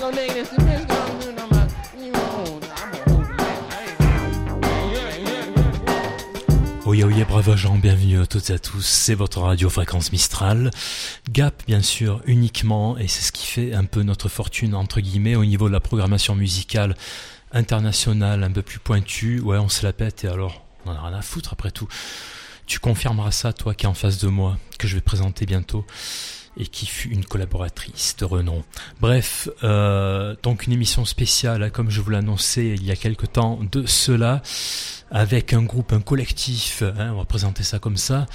Oye, bravo Jean, bienvenue à toutes et à tous, c'est votre radio Fréquence Mistral. Gap, bien sûr, uniquement, et c'est ce qui fait un peu notre fortune, entre guillemets, au niveau de la programmation musicale internationale, un peu plus pointue. Ouais, on se la pète, et alors, on en a rien à foutre après tout. Tu confirmeras ça, toi qui es en face de moi, que je vais présenter bientôt, et qui fut une collaboratrice de renom. Bref, donc une émission spéciale, comme je vous l'annonçais il y a quelque temps de cela, avec un groupe, un collectif, on va présenter ça comme ça,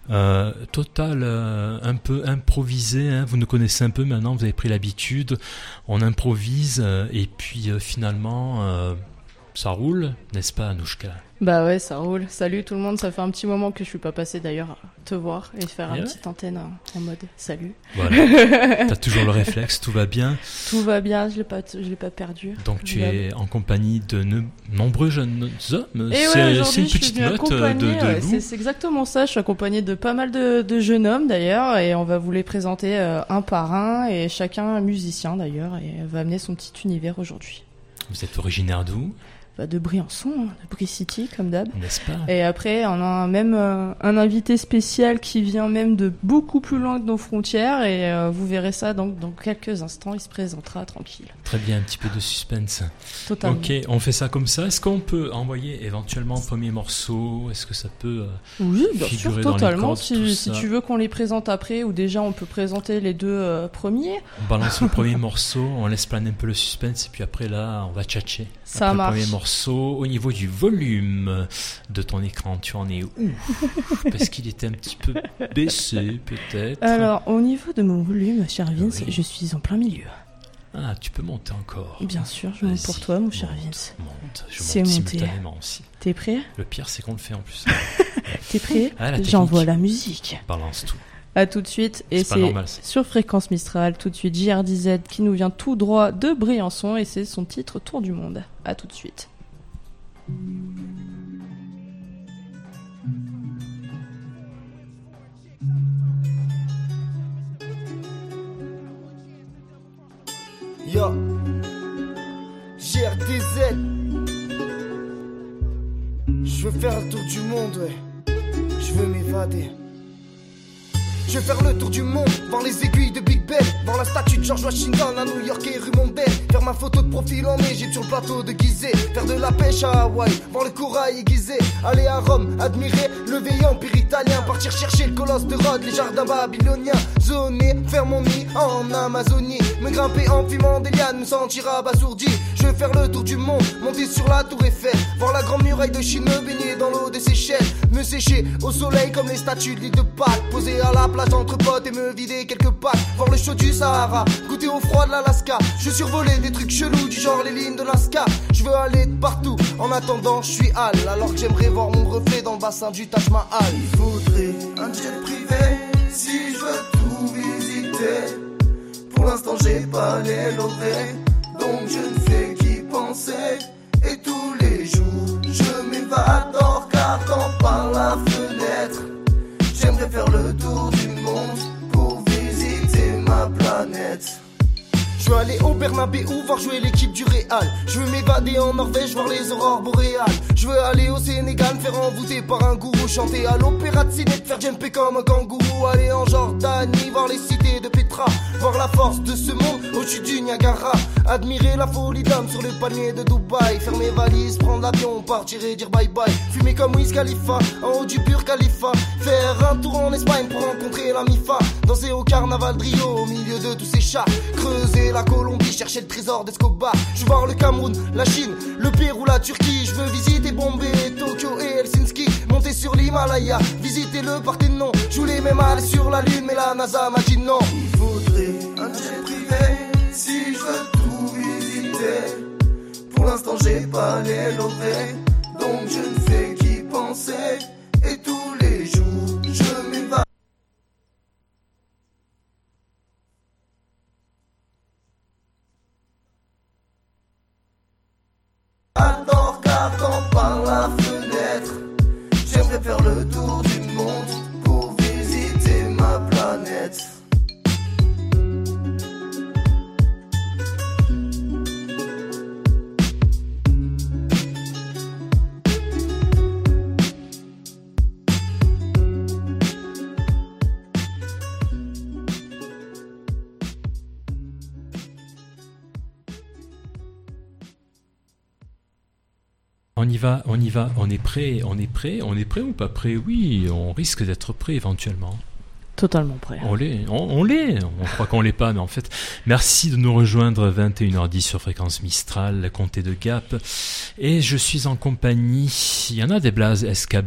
total, un peu improvisé, vous nous connaissez un peu maintenant, vous avez pris l'habitude, on improvise, et puis finalement, ça roule, n'est-ce pas Anouchka ? Bah ouais, ça roule. Salut tout le monde, ça fait un petit moment que je suis pas passé d'ailleurs te voir et faire une petite antenne en mode salut. Voilà, t'as toujours le réflexe, tout va bien. Tout va bien, je l'ai pas perdu. Donc tu es en compagnie de nombreux jeunes hommes. Et c'est une petite note de loup. C'est exactement ça, je suis accompagnée de pas mal de jeunes hommes d'ailleurs et on va vous les présenter un par un et chacun un musicien d'ailleurs et va amener son petit univers aujourd'hui. Vous êtes originaire d'où ? De Briançon, de Brie-City comme d'hab. N'est-ce pas ? Et après, on a même un invité spécial qui vient même de beaucoup plus loin que nos frontières et vous verrez ça donc dans quelques instants, il se présentera tranquille. Très bien, un petit peu de suspense. Totalement. Ok, on fait ça comme ça. Est-ce qu'on peut envoyer éventuellement un premier morceau ? Est-ce que ça peut oui, bien sûr, totalement. Cordes, si tu veux qu'on les présente après ou déjà on peut présenter les deux premiers. On balance le premier morceau, on laisse planer un peu le suspense et puis après là, on va tchatcher. Ça marche. Le premier morceau. Au niveau du volume de ton écran, tu en es où ? Parce qu'il était un petit peu baissé, peut-être. Alors, au niveau de mon volume, cher Vince, je suis en plein milieu. Ah, tu peux monter encore. Bien sûr, je monte pour toi, mon cher Vince. Je monte simultanément aussi. T'es prêt ? Le pire, c'est qu'on le fait en plus. T'es prêt ? J'envoie la musique. Balance tout. À tout de suite, et c'est normal, sur Fréquence Mistral, tout de suite JRDZ qui nous vient tout droit de Briançon et c'est son titre Tour du Monde. À tout de suite. Yo, JRDZ. Je veux faire le tour du monde, ouais. Je veux m'évader. Je vais faire le tour du monde, voir les aiguilles de Big Ben, voir la statue de George Washington à New York et rue Mondale, faire ma photo de profil en Égypte sur le plateau de Gizeh, faire de la pêche à Hawaï, voir le corail aiguisé, aller à Rome, admirer le vieil empire italien, partir chercher le colosse de Rhodes, les jardins babyloniens, zoner, faire mon nid en Amazonie, me grimper en fumant des lianes, me sentir abasourdi. Je vais faire le tour du monde, monter sur la tour Eiffel, voir la grande muraille de Chine, me baigner dans l'eau des Seychelles, me sécher au soleil comme les statues de l'île de Pâques, poser à la plage entre potes et me vider quelques packs, voir le chaud du Sahara, goûter au froid de l'Alaska. Je survolais des trucs chelous du genre les lignes de Lascar. Je veux aller de partout, en attendant je suis Al, alors que j'aimerais voir mon reflet dans le bassin du Taj Mahal. Il faudrait un jet privé si je veux tout visiter. Pour l'instant j'ai pas les lovés, donc je ne fais qu'y penser. Et tous les jours je m'évade en regardant par la fenêtre. J'aimerais faire le tour du monde pour visiter ma planète. Je veux aller au Bernabéu voir jouer l'équipe du Real. Je veux m'évader en Norvège voir les aurores boréales. Je veux aller au Sénégal me faire envoûter par un gourou, chanter à l'opéra de Ciné, faire jumper comme un kangourou. Aller en Jordanie voir les cités de Petra, voir la force de ce monde au-dessus du Niagara. Admirer la folie d'homme sur le panier de Dubaï. Faire mes valises, prendre l'avion, partir et dire bye bye. Fumer comme Wiz Khalifa, en haut du Burj Khalifa. Faire un tour en Espagne pour rencontrer la Mifa. Danser au carnaval de Rio au milieu de tous ces chats. Creuser la Colombie, chercher le trésor d'Escobar. Je veux voir le Cameroun, la Chine, le Pérou, la Turquie. Je veux visiter Bombay, Tokyo et Helsinki. Monter sur l'Himalaya, visiter le Parthénon. Je voulais même aller sur la lune, mais la NASA m'a dit non. Il faudrait un jet privé si je veux tout visiter. Pour l'instant j'ai pas les lovés, donc je ne fais qu'y penser. Et tous les jours je m'évade. En regardant par la fenêtre, j'aimerais faire le tour du monde pour visiter ma planète. On y va, on est prêt ou pas prêt? Oui, on risque d'être prêt éventuellement. Totalement prêt. On l'est, on croit qu'on l'est pas, mais en fait, merci de nous rejoindre 21h10 sur Fréquence Mistral, la comté de Gap, et je suis en compagnie, il y en a des blazes, SKB.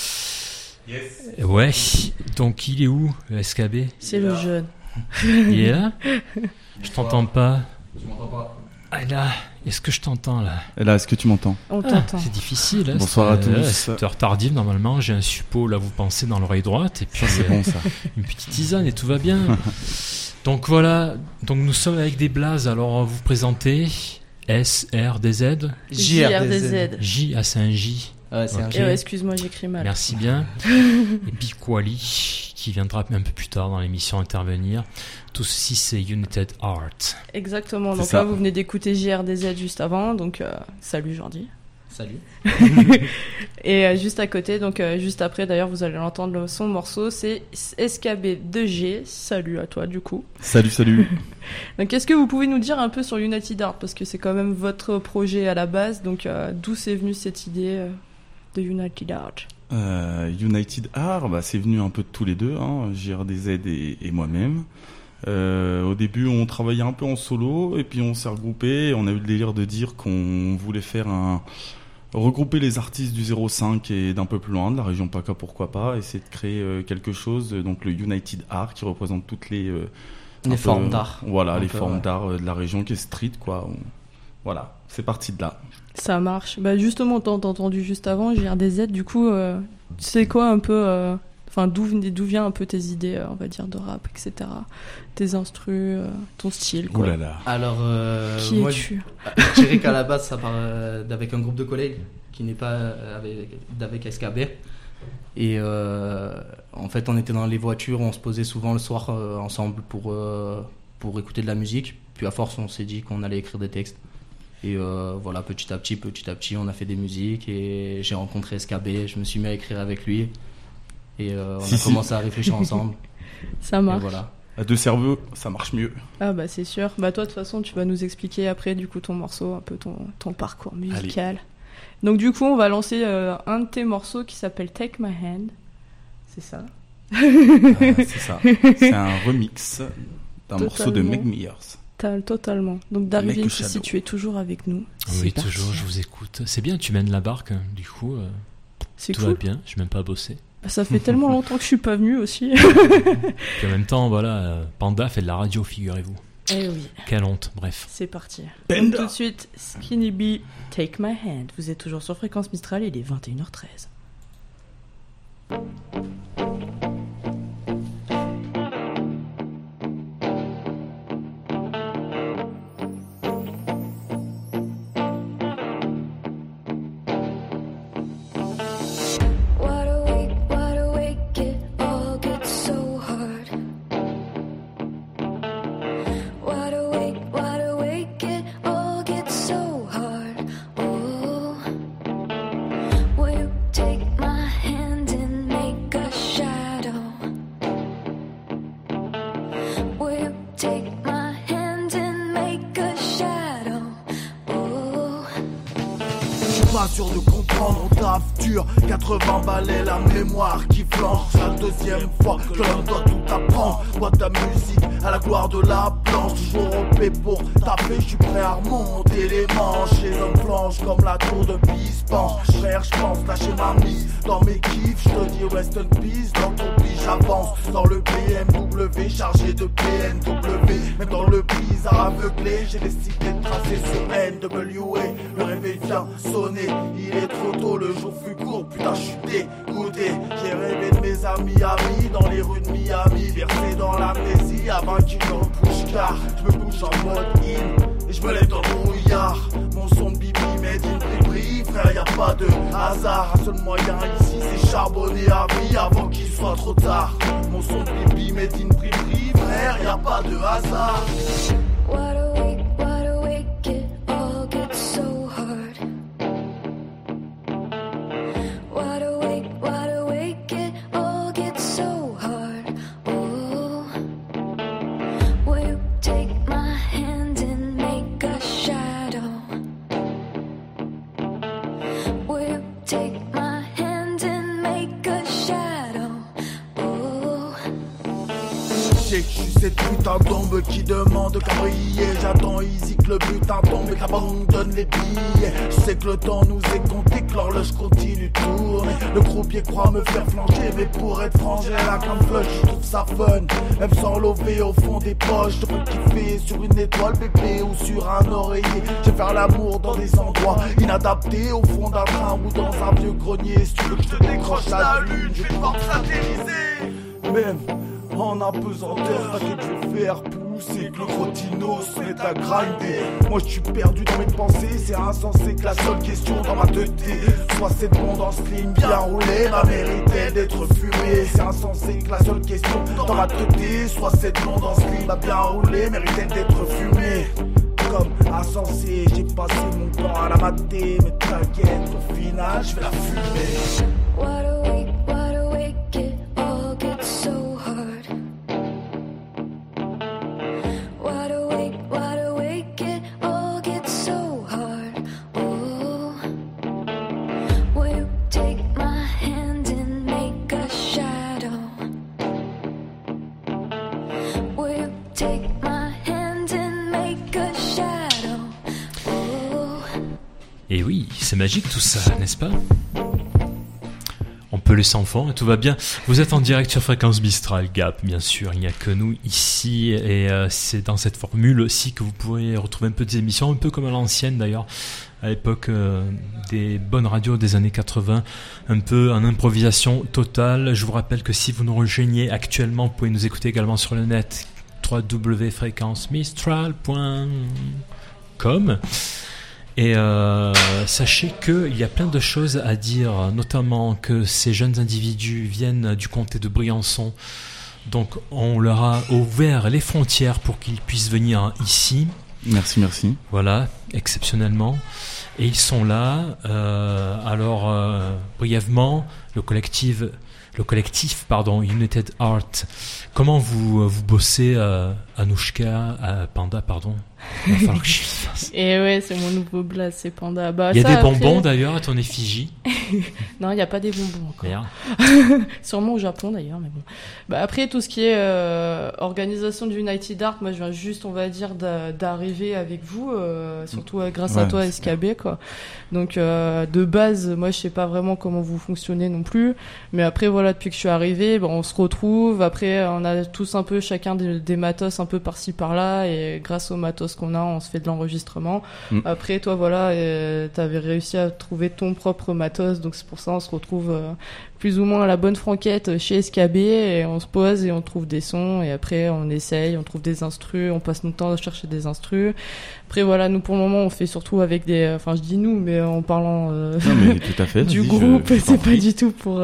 Yes. Ouais, donc il est où, le SKB? C'est le jeune. Il est là? Je t'entends pas. Tu m'entends pas? Ah là, est-ce que je t'entends là? Et là, est-ce que tu m'entends? On t'entend. C'est difficile. Hein, Bonsoir à tous. C'est heure tardive normalement. J'ai un suppôt là, vous pensez, dans l'oreille droite, et puis C'est bon ça. une petite tisane et tout va bien. Donc voilà. Donc nous sommes avec des blazes. Alors vous présentez SRDZ. JRDZ. J, ah c'est un J. Ouais, c'est un Ok. G. Excuse-moi, j'écris mal. Merci bien. Et Bikwali qui viendra un peu plus tard dans l'émission intervenir. Tout ceci c'est United Art. Exactement. C'est Donc ça. là, vous venez d'écouter JRDZ juste avant. Donc salut Jordi. Salut. Et juste à côté, donc juste après d'ailleurs, vous allez l'entendre son morceau, c'est SKB2G. Salut à toi du coup. Salut. Donc est-ce que vous pouvez nous dire un peu sur United Art, parce que c'est quand même votre projet à la base, donc d'où c'est venu cette idée de United Art? United Art, c'est venu un peu de tous les deux, hein, JRDZ et moi-même. Au début, on travaillait un peu en solo, et puis on s'est regroupé. On a eu le délire de dire qu'on voulait faire regrouper les artistes du 05 et d'un peu plus loin, de la région PACA, pourquoi pas, essayer de créer quelque chose, donc le United Art qui représente toutes les formes d'art. Voilà, Un les peu, formes ouais. d'art de la région qui est street, quoi. Voilà, c'est parti de là. Ça marche. Bah justement, t'as entendu juste avant JRDZ, du coup, c'est quoi un peu, enfin d'où vient un peu tes idées, on va dire, de rap, etc. Tes instrus, ton style, quoi. Ouh là là. Alors, Qui moi, es-tu? je dirais qu'à la base, ça part d'avec un groupe de collègues qui n'est pas d'avec SKB. Et en fait, on était dans les voitures, on se posait souvent le soir ensemble pour écouter de la musique. Puis à force, on s'est dit qu'on allait écrire des textes. Et voilà, petit à petit, on a fait des musiques et j'ai rencontré SKB, je me suis mis à écrire avec lui. Et on a commencé à réfléchir ensemble. Ça Et marche. voilà. À deux cerveaux, ça marche mieux. Ah bah c'est sûr. Bah toi de toute façon tu vas nous expliquer après du coup ton morceau, un peu ton parcours musical. Donc du coup on va lancer un de tes morceaux qui s'appelle Take My Hand. C'est ça. C'est ça. C'est un remix d'un morceau de Totalement. Meg Myers. Totalement. Donc Darwin, Make a si Shadow. tu es toujours avec nous. Oui, c'est parti. toujours. Je vous écoute. C'est bien. Tu mènes la barque. Hein, du coup, C'est tout cool. va bien. Je suis même pas bossé. Bah, ça fait tellement longtemps que je suis pas venu aussi. Puis en même temps, voilà, Panda fait de la radio, figurez-vous. Eh oui. Quelle honte. Bref. C'est parti. Panda. Donc tout de suite, Skinny B, Take My Hand. Vous êtes toujours sur Fréquence Mistral, il est 21h13. Wide awake, it all gets so hard. Wide awake, it all gets so hard. Oh, will you take my hand and make a shadow? Will you take my hand and make a shadow? Oh. Je suis pas sûr de comprendre, on taffe dur. 80 balais, la mémoire qui flanche. C'est la deuxième fois que l'homme doit tout apprendre. Boîte ta musique à la gloire de la planche. Toujours au paix pour taper, je suis prêt à remonter les manches. Les hommes flanchent comme la tour de Pise penche. Frère, je pense lâcher ma mise dans mes kiffs. Je te dis rest in peace, dans ton pis j'avance. Dans le BMW chargé de PNW. Même dans le bizarre aveuglé, j'ai décidé de tracer sur NWA. Le réveil vient sonner, il est trop tôt, le jour fut court, putain je suis dégoûté. J'ai rêvé de mes amis dans les rues de Miami, versé dans l'amnésie, à 20 kilos dans le push-car. Je me bouge en mode in, et je me lève dans le brouillard. Mon son de bibi made in Bribri, frère y'a pas de hasard. Un seul moyen ici c'est charbonner à vie avant qu'il soit trop tard. Mon son de bibi made in Bribri, frère y'a pas de hasard. Wide awake, it all gets so hard. Wide awake, it all gets so hard. Oh, will you take my hand and make a shadow? cette putain d'ombre qui demande qu'à briller. J'attends easy que le butin tombe et qu'abandonne les billets. Je sais que le temps nous est compté, que l'horloge continue de tourner. Le croupier croit me faire flancher, mais pour être franc, j'ai la cam flush, je trouve ça fun. Même sans lover au fond des poches, je peux kiffer sur une étoile bébé ou sur un oreiller. Je vais faire l'amour dans des endroits inadaptés, au fond d'un train ou dans un vieux grenier. Si tu veux que je te décroche la lune, je vais devoir te satelliser. Même en apesanteur, t'inquiète, je vais faire pousser que le gros dino se mette à grinder. Moi je suis perdu dans mes pensées, c'est insensé que la seule question dans ma tête soit cette monde en slim bien roulé, ma méritait d'être fumée. C'est insensé que la seule question dans ma tête soit cette monde en slim bien roulé, méritait d'être fumée. Comme insensé, j'ai passé mon temps à la mater, mais t'inquiète, au final je vais la fumer. Wide awake, it all gets so hard. Wide awake, it all gets so hard. Oh, will you take my hand and make a shadow? Will you take my hand and make a shadow? Oh. Et oui, c'est magique tout ça, n'est-ce pas? On peut laisser en fond et tout va bien. Vous êtes en direct sur Fréquence Mistral, Gap, bien sûr. Il n'y a que nous ici et c'est dans cette formule aussi que vous pourrez retrouver un peu des émissions, un peu comme à l'ancienne d'ailleurs, à l'époque des bonnes radios des années 80, un peu en improvisation totale. Je vous rappelle que si vous nous rejoignez actuellement, vous pouvez nous écouter également sur le net, www.fréquencemistral.com. Et sachez qu'il y a plein de choses à dire, notamment que ces jeunes individus viennent du comté de Briançon. Donc on leur a ouvert les frontières pour qu'ils puissent venir ici. Merci. Voilà, exceptionnellement. Et ils sont là. Brièvement, le collectif, United Art. Comment vous bossez Anouchka, Panda, pardon. Il va falloir que je fasse. Et ouais, c'est mon nouveau blaze, c'est Panda. Bah, il y a ça, des après... bonbons d'ailleurs à ton effigie. Non, il n'y a pas des bonbons encore. Merde. Sûrement au Japon d'ailleurs, mais bon. Bah, après, tout ce qui est organisation du United Art, moi je viens juste, on va dire, d'arriver avec vous, surtout grâce à toi, SKB, quoi. Donc, de base, moi je sais pas vraiment comment vous fonctionnez non plus. Mais après, voilà, depuis que je suis arrivé, on se retrouve. Après, on a tous un peu chacun des matos un peu par-ci par-là. Et grâce aux matos qu'on a, on se fait de l'enregistrement. Après, toi, voilà, t'avais réussi à trouver ton propre matos. Donc c'est pour ça on se retrouve plus ou moins à la bonne franquette chez SKB et on se pose et on trouve des sons et après on essaye, on trouve des instrus, on passe notre temps à chercher des instrus. Après voilà, nous pour le moment on fait surtout avec des, enfin je dis nous mais en parlant non, mais tout à fait, du groupe, c'est pas du tout pour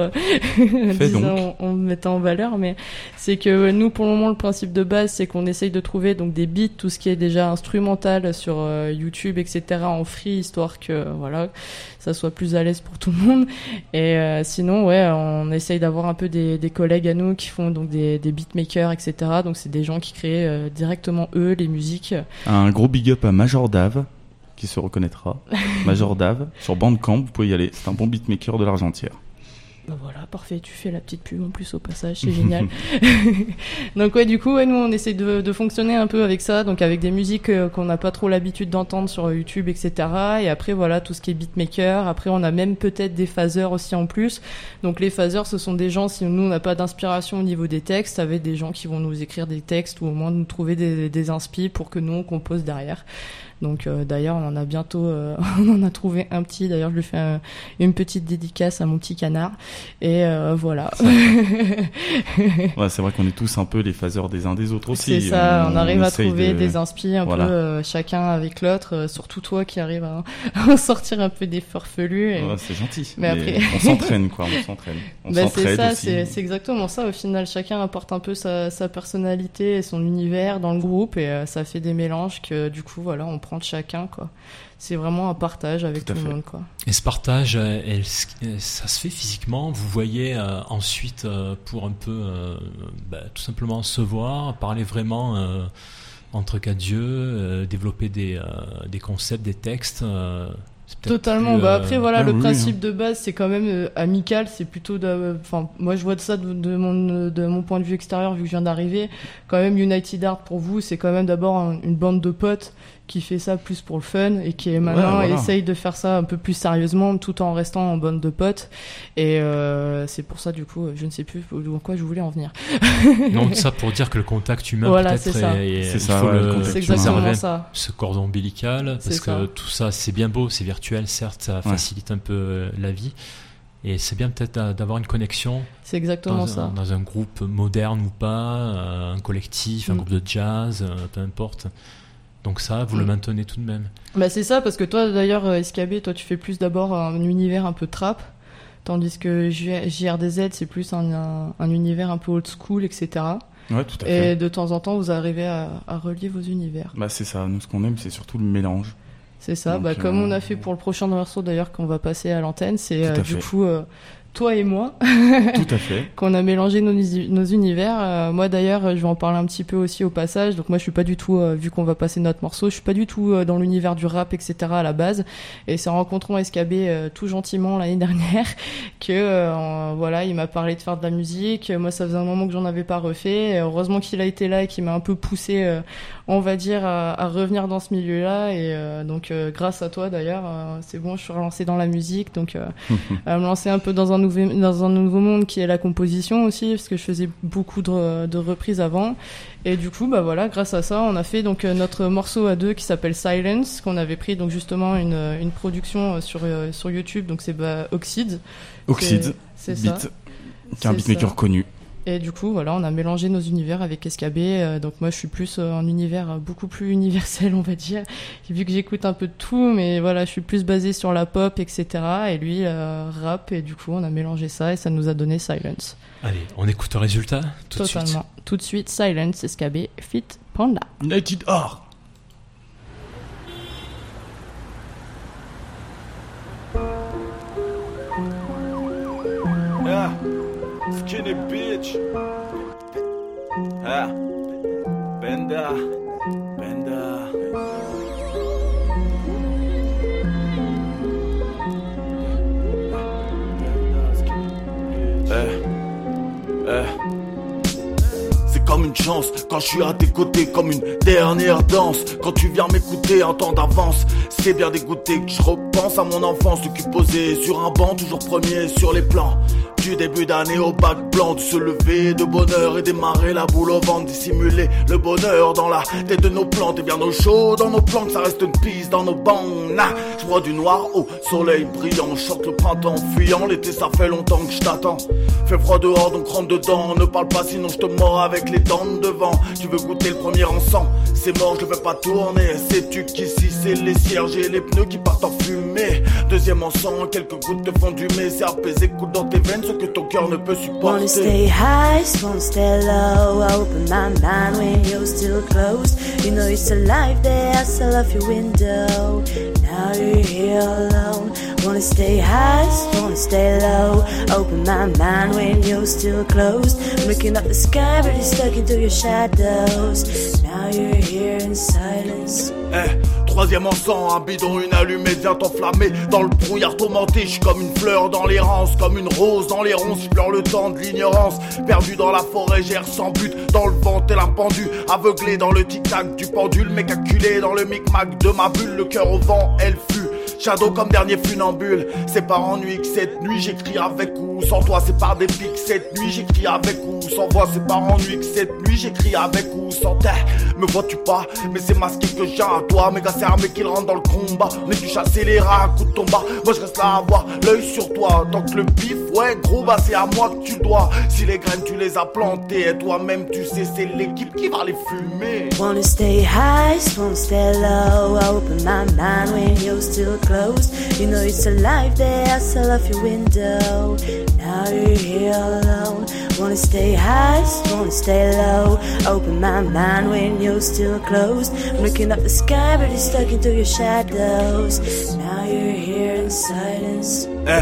disons, on me mettant en valeur, mais c'est que nous pour le moment le principe de base c'est qu'on essaye de trouver donc des beats, tout ce qui est déjà instrumental sur YouTube etc. en free, histoire que voilà ça soit plus à l'aise pour tout le monde. Et sinon ouais, on essaye d'avoir un peu des collègues à nous qui font donc des beatmakers etc. Donc c'est des gens qui créent directement eux les musiques. Un gros big up à Major Dave qui se reconnaîtra. Major Dave sur Bandcamp, vous pouvez y aller, c'est un bon beatmaker de l'Argentière. Bah voilà, parfait, tu fais la petite pub en plus au passage, c'est génial. Donc ouais, du coup, ouais, nous on essaie de fonctionner un peu avec ça, donc avec des musiques qu'on n'a pas trop l'habitude d'entendre sur YouTube, etc. Et après voilà, tout ce qui est beatmaker. Après on a même peut-être des phaseurs aussi en plus. Donc les phaseurs, ce sont des gens, si nous on n'a pas d'inspiration au niveau des textes, avec des gens qui vont nous écrire des textes ou au moins nous trouver des inspi pour que nous on compose derrière. Donc d'ailleurs on en a bientôt on en a trouvé un petit, d'ailleurs je lui fais une petite dédicace à mon petit canard et voilà. Ouais, c'est vrai qu'on est tous un peu les phaseurs des uns des autres aussi. C'est ça, on arrive à trouver des inspi un peu chacun avec l'autre, surtout toi qui arrive à en sortir un peu des farfelus. Et... Ouais, c'est gentil. Mais après... on s'entraîne quoi, on s'entraîne. C'est ça, aussi. c'est exactement ça. Au final, chacun apporte un peu sa personnalité et son univers dans le groupe et ça fait des mélanges que du coup voilà, on prend de chacun quoi. C'est vraiment un partage avec tout le monde quoi. Et ce partage, ça se fait physiquement. Vous voyez ensuite pour un peu tout simplement se voir, parler vraiment entre quatre yeux, développer des concepts, des textes. C'est peut-être Totalement. plus, Bah après voilà, ah le oui, principe de base c'est quand même amical, c'est plutôt enfin moi je vois de ça de mon point de vue extérieur vu que je viens d'arriver. Quand même United Art pour vous, c'est quand même d'abord une bande de potes qui fait ça plus pour le fun et qui maintenant voilà. essaye de faire ça un peu plus sérieusement tout en restant en bande de potes. Et c'est pour ça du coup, je ne sais plus en quoi je voulais en venir. Non, ça pour dire que le contact humain Voilà, peut-être c'est ça. il ça, faut ouais, le contact C'est humain. exactement préserver ça. ce cordon ombilical parce C'est que ça. tout ça c'est bien beau, c'est virtuel certes, ça facilite un peu la vie et c'est bien peut-être d'avoir une connexion C'est exactement ça. dans un groupe moderne ou pas, un collectif, un groupe de jazz, peu importe. Donc ça, vous le maintenez tout de même. Bah c'est ça, parce que toi d'ailleurs SKB, toi tu fais plus d'abord un univers un peu trap, tandis que JRDZ c'est plus un univers un peu old school, etc. Ouais, tout à fait. Et de temps en temps vous arrivez à relier vos univers. Bah c'est ça, nous ce qu'on aime c'est surtout le mélange. C'est ça, Donc, bah, comme on a fait pour le prochain morceau d'ailleurs qu'on va passer à l'antenne, c'est Tout à du fait. coup toi et moi Tout à fait. qu'on a mélangé nos univers. Moi d'ailleurs, je vais en parler un petit peu aussi au passage. Donc moi, je suis pas du tout, vu qu'on va passer notre morceau, je suis pas du tout dans l'univers du rap, etc. à la base. Et c'est en rencontrant SKB tout gentiment l'année dernière que voilà, il m'a parlé de faire de la musique. Moi, ça faisait un moment que j'en avais pas refait. Et heureusement qu'il a été là et qu'il m'a un peu poussé, on va dire, à revenir dans ce milieu-là. Et donc grâce à toi d'ailleurs, c'est bon, je suis relancée dans la musique. Donc à me lancer un peu dans un nouveau monde qui est la composition aussi, parce que je faisais beaucoup de reprises avant. Et du coup, bah voilà, grâce à ça, on a fait donc notre morceau à deux qui s'appelle Silence, qu'on avait pris donc justement une production sur YouTube. Donc c'est Oxide. Oxide, C'est ça. beat, qui est un C'est beatmaker ça. connu. Et du coup, voilà, on a mélangé nos univers avec SKB. Donc moi, je suis plus un univers beaucoup plus universel, on va dire. Vu que j'écoute un peu de tout, mais voilà, je suis plus basée sur la pop, etc. Et lui, rap. Et du coup, on a mélangé ça et ça nous a donné Silence. Allez, on écoute le résultat tout de suite. Totalement. Tout de suite, Silence, SKB, Fit Panda. United Art. Yeah, skinny bitch. Ah, Benda, Benda. C'est comme une chance quand je suis à tes côtés, comme une dernière danse. Quand tu viens m'écouter en temps d'avance, c'est bien dégoûté que je repense à mon enfance. Du cul posé sur un banc, toujours premier sur les plans. Du début d'année au bac blanc, de se lever de bonheur et démarrer la boule au ventre, dissimuler le bonheur dans la tête de nos plantes. Et bien au chaud dans nos plantes, ça reste une piste dans nos bancs. Je vois du noir au soleil brillant, chante le printemps fuyant, l'été ça fait longtemps que je t'attends. Fait froid dehors donc rentre dedans, ne parle pas sinon je te mords avec les dents de devant. Tu veux goûter le premier encens, c'est mort je veux pas tourner. Sais-tu qu'ici c'est les cierges et les pneus qui partent en fumée. Deuxième encens, quelques gouttes de fondu mais c'est apaisé, coule dans tes veines ce que ton cœur ne peut Wanna supporter. stay high, wanna stay low. I open my mind when you're still closed. You know it's alive there, I still off your window. Now you're here alone. Wanna stay high, wanna stay low. Open my mind when you're still closed. I'm looking up the sky, but you're stuck into your shadows. Now you're here in silence. Troisième encens, un bidon, une allumette vient t'enflammer. Dans le brouillard tourmenté, je suis comme une fleur dans l'errance, comme une rose dans les ronces, je pleure le temps de l'ignorance. Perdu dans la forêt, j'erre sans but, dans le vent tel un pendu. Aveuglé dans le tic-tac du pendule, mais calculé dans le micmac de ma bulle. Le cœur au vent, elle fut shadow comme dernier funambule. C'est par ennui que cette nuit j'écris avec ou sans toi. C'est par des pics cette nuit j'écris avec ou sans voix. C'est par ennui que cette nuit j'écris avec ou sans terre. Me vois-tu pas? Mais c'est masqué que j'ai à toi. Méga c'est armé qu'il rentre dans le combat. On est du chasser les rats à coups de tomba. Moi je reste là à avoir l'œil sur toi. Tant que le bif, ouais gros bah c'est à moi que tu dois. Si les graines tu les as plantées, et toi-même tu sais c'est l'équipe qui va les fumer. Wanna stay high, wanna stay low. I open my mind when you're still closed. You know it's alive there, I saw off your window. Now you're here alone. Wanna stay high, wanna stay low. Open my mind when you're still closed. I'm looking up the sky, but you're stuck into your shadows. Now you're here in silence.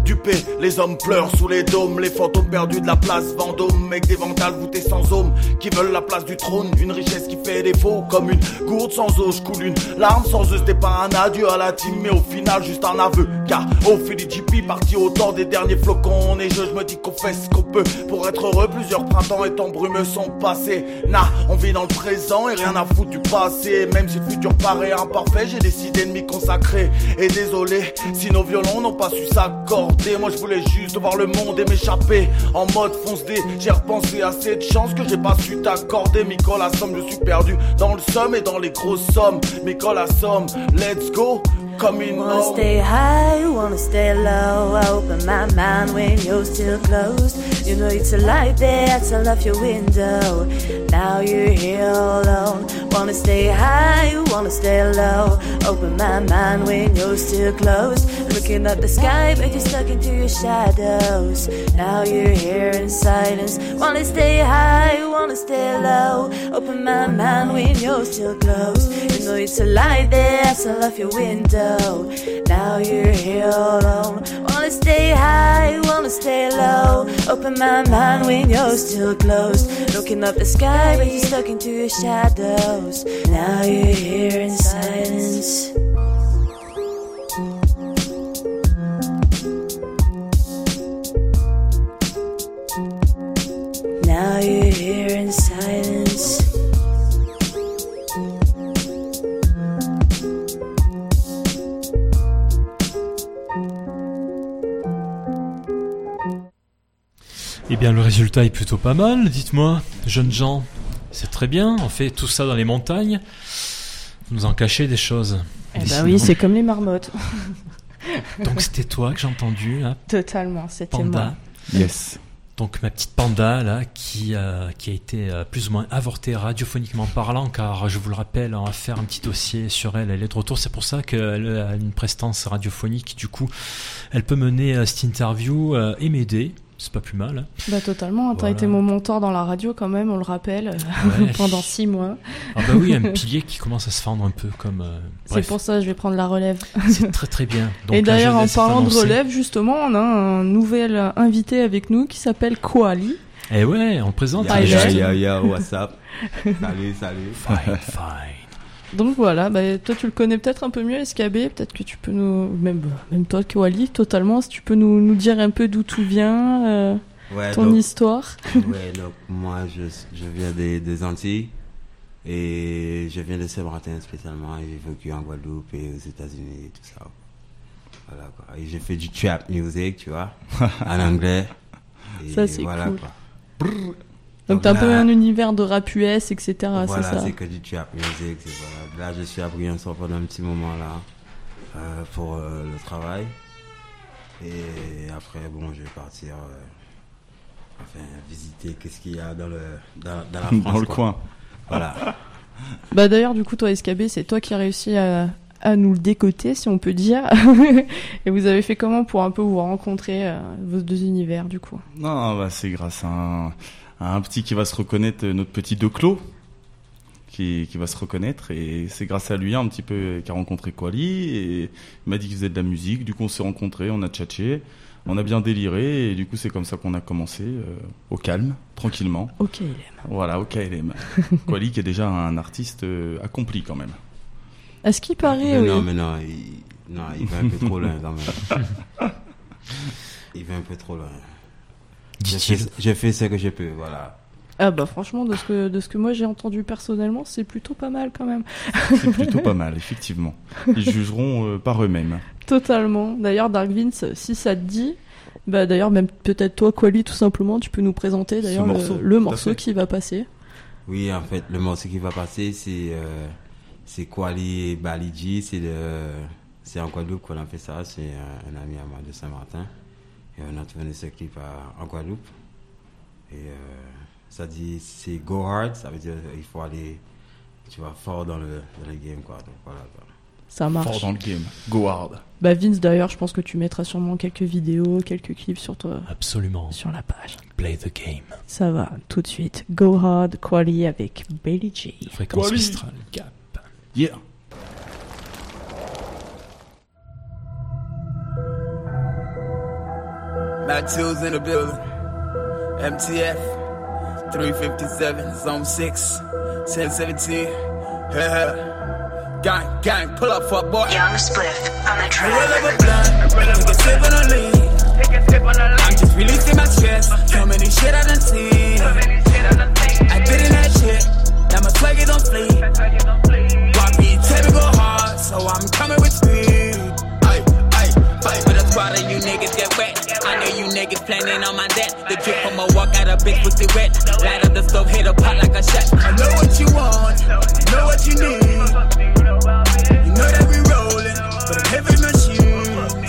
Dupés, les hommes pleurent sous les dômes, les fantômes perdus de la place Vendôme, avec des vandales voûtés sans homme, qui veulent la place du trône, une richesse qui fait défaut, comme une gourde sans eau, je coule une larme sans eux, c'était pas un adieu à la team, mais au final juste un aveu, car au fil du GP, parti au temps des derniers flocons, et je me dis qu'on fait ce qu'on peut, pour être heureux, plusieurs printemps et temps brumeux sont passés, on vit dans le présent et rien à foutre du passé, même si le futur paraît imparfait, j'ai décidé de m'y consacrer, et désolé, si nos violons n'ont pas su s'accorder. Moi je voulais juste voir le monde et m'échapper en mode fonce-dé. J'ai repensé à cette chance que j'ai pas su t'accorder. Miko la somme, je suis perdu dans le somme et dans les grosses sommes. Miko la somme, let's go. Wanna stay high, wanna stay low. I open my mind when you're still closed. You know it's a life that's all off your window. Now you're here alone. Wanna stay high, wanna stay low. Open my mind when you're still closed. Looking at the sky, but you're stuck into your shadows. Now you're here in silence. Wanna stay high, wanna stay low. Open my mind when you're still closed. You know it's a life that's all off your window. Now you're here alone. Wanna stay high, wanna stay low. Open my mind when you're still closed. Looking up the sky, but you're stuck into your shadows. Now you're here in silence. Now you're here in silence. Eh bien, le résultat est plutôt pas mal, dites-moi, jeunes gens. C'est très bien, on fait tout ça dans les montagnes. Vous nous en cachez des choses. Eh ben oui, c'est comme les marmottes. Donc c'était toi que j'ai entendu, là. Totalement, c'était Panda. moi. Yes. Donc ma petite Panda, là, qui a été plus ou moins avortée radiophoniquement parlant, car je vous le rappelle, on va faire un petit dossier sur elle. Elle est de retour, c'est pour ça qu'elle a une prestance radiophonique. Du coup, elle peut mener cette interview et m'aider. C'est pas plus mal. Hein. Bah totalement, t'as Voilà. été mon mentor dans la radio quand même, on le rappelle, Ouais. pendant 6 mois. Ah bah oui, un pilier qui commence à se fendre un peu comme... C'est bref, pour ça que je vais prendre la relève. c'est très très bien. Donc, Et la d'ailleurs, en jeunesse est parlant de annoncée. relève, justement, on a un nouvel invité avec nous qui s'appelle Koali. Eh ouais, on le présente. Tyler. déjà. Yo, what's up? Salut. Fine, fine. Donc voilà, bah, toi tu le connais peut-être un peu mieux, SKB, peut-être que tu peux nous... Même toi, Koali, totalement, si tu peux nous dire un peu d'où tout vient, Ouais, ton donc, histoire. ouais, donc moi je viens des Antilles et je viens de Saint-Martin spécialement. J'ai vécu en Guadeloupe et aux États-Unis et tout ça. Voilà quoi. Et j'ai fait du trap music, tu vois, en anglais. Et Ça, c'est voilà, cool. quoi. Donc t'as un peu là, un univers de rap US, etc. voilà, c'est ça. c'est que du trap music. Voilà. Là, je suis à Briançon pendant un petit moment là pour le travail. Et après, bon, je vais partir visiter qu'est-ce qu'il y a dans la France. Dans le quoi. coin. Voilà. Bah d'ailleurs, du coup, toi, SKB, c'est toi qui as réussi à nous le décoter, si on peut dire. Et vous avez fait comment pour un peu vous rencontrer, vos deux univers, du coup? Non, bah, c'est grâce à un petit qui va se reconnaître, notre petit Declos, qui va se reconnaître, et c'est grâce à lui un petit peu qu'il a rencontré Koali, et il m'a dit qu'il faisait de la musique, du coup on s'est rencontrés, on a tchatché, on a bien déliré, et du coup c'est comme ça qu'on a commencé, au calme, tranquillement. Ok, il aime. Voilà, au KLM. Koali qui est déjà un artiste accompli quand même. À ce qui paraît, oui. Non, mais non, il va un peu trop loin quand même. Il va un peu trop loin. Dit-il. J'ai fait ce que je peux, voilà. Ah bah franchement, de ce que moi j'ai entendu personnellement, c'est plutôt pas mal quand même. C'est plutôt pas mal, effectivement. Ils jugeront par eux-mêmes. Totalement. D'ailleurs, Dark Vince, si ça te dit, bah d'ailleurs même peut-être toi, Koali, tout simplement, tu peux nous présenter d'ailleurs morceau, le tout à morceau fait. qui va passer. Oui, en fait, le morceau qui va passer, c'est Koali et Balidji. C'est en Guadeloupe qu'on a fait ça. C'est un ami à moi de Saint-Martin. Et on a tourné ce clip en Guadeloupe. Et ça dit, c'est go hard. Ça veut dire il faut aller, tu vois, fort dans le game, quoi. Donc voilà, quoi. Ça marche. Fort dans le game. Go hard. Bah Vince, d'ailleurs, je pense que tu mettras sûrement quelques vidéos, quelques clips sur toi, Absolument. sur la page. Play the game. Ça va, tout de suite. Go Hard, Koali avec Bailey J. Fréquence Koali. Mistral, Gap. Yeah. Matt Tools in the building. MTF 357 Zone 6 1017. Gang, pull up for boy. Young Spliff on the track. Roll up a blunt, take a sip on the lean. I'm just releasing my stress. So many shit I done seen. I been in that shit. Now my swagger don't flee. Rock beat, tell me go hard, so I'm coming with speed. Fight with a squad of you niggas get wet. I know you niggas planning on my debt. The drip from a walk out a bitch pussy wet. Light up the stove, hit a pot like a chef. I know what you want, know what you need. You know that we rollin' for the heavy machines.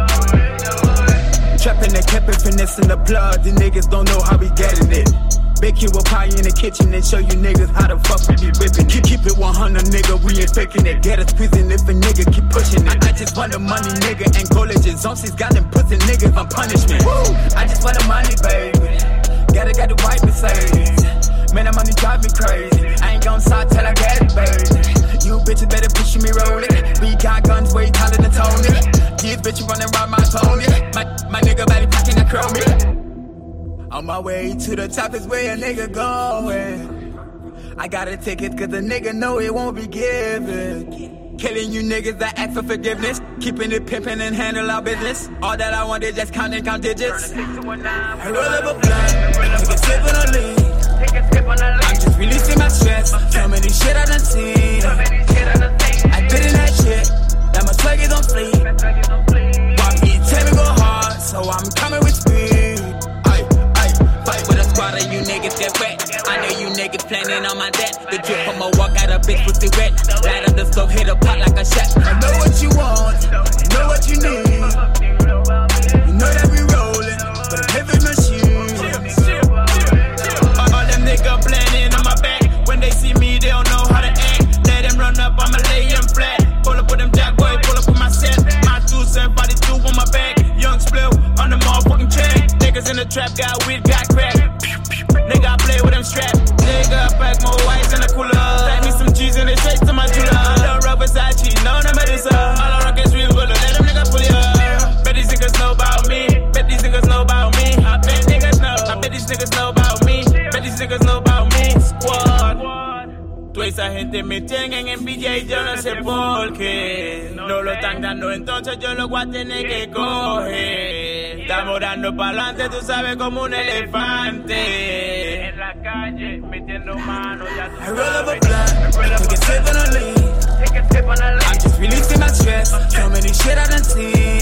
Trapping and kept it, finessing the plug. The niggas don't know how we getting it. Bake you a pie in the kitchen and show you niggas how the fuck we be whipping. Keep it 100, nigga, we ain't faking it. Get us prison if a nigga keep pushing it. I just want the money, nigga, and colleges. Zonesies got them pussy niggas on punishment. Woo! I just want the money, baby. Got the white Mercedes. Man, that money drive me crazy. I ain't gon' stop till I get it, baby. You bitches better push me, roll it. We got guns way taller than Tony. These bitches running around my Tony. My nigga body packing that chrome. On my way to the top is where a nigga going. I got a ticket cause a nigga know it won't be given. Killing you niggas that ask for forgiveness. Keeping it pimping and handle our business. All that I want is just count digits. I roll up a blunt, take a sip on the lean. I'm just releasing my stress. So many shit I done seen. I been in that shit. Now my swagger don't flee. Rock beat, tell me go hard, so I'm coming with speed. Fight with a squad of you niggas get wet. I know you niggas planning on my debt. The drip from a walk out a bitch pussy wet. Light up the stove, hit a pot like a chef. I know what you want, know what you need. You know that we rollin' for the heavy machines. All them niggas planning on my back. When they see me, they don't know how to act. Let them run up, I'ma lay them flat. Pull up with them jack boy, pull up with my set. My 242 on my back. Young Spliff on the motherfucking track. Niggas in the trap, got weed, got crack. Nigga, I play with them straps. Nigga, pack more whites in the cooler. Pack me some cheese and they straight to my jeweler. Don't rock Versace, no, no Medusa. All I rock is real good, let them niggas pull ya. Bet these niggas know about me. Bet these niggas know about me. I bet niggas know. I bet these niggas know about me. Bet these niggas know about me. Squad. Toda esa gente me tienen en BJ, yo no sé por qué. No lo están dando, entonces yo lo voy a tener que coger. Estamos dando pa'lante, tú sabes, como un elefante. En la calle, metiendo manos, ya tú sabes. I roll up a blunt, take a sip on the lean. I'm just releasing my stress. So many shit I done seen.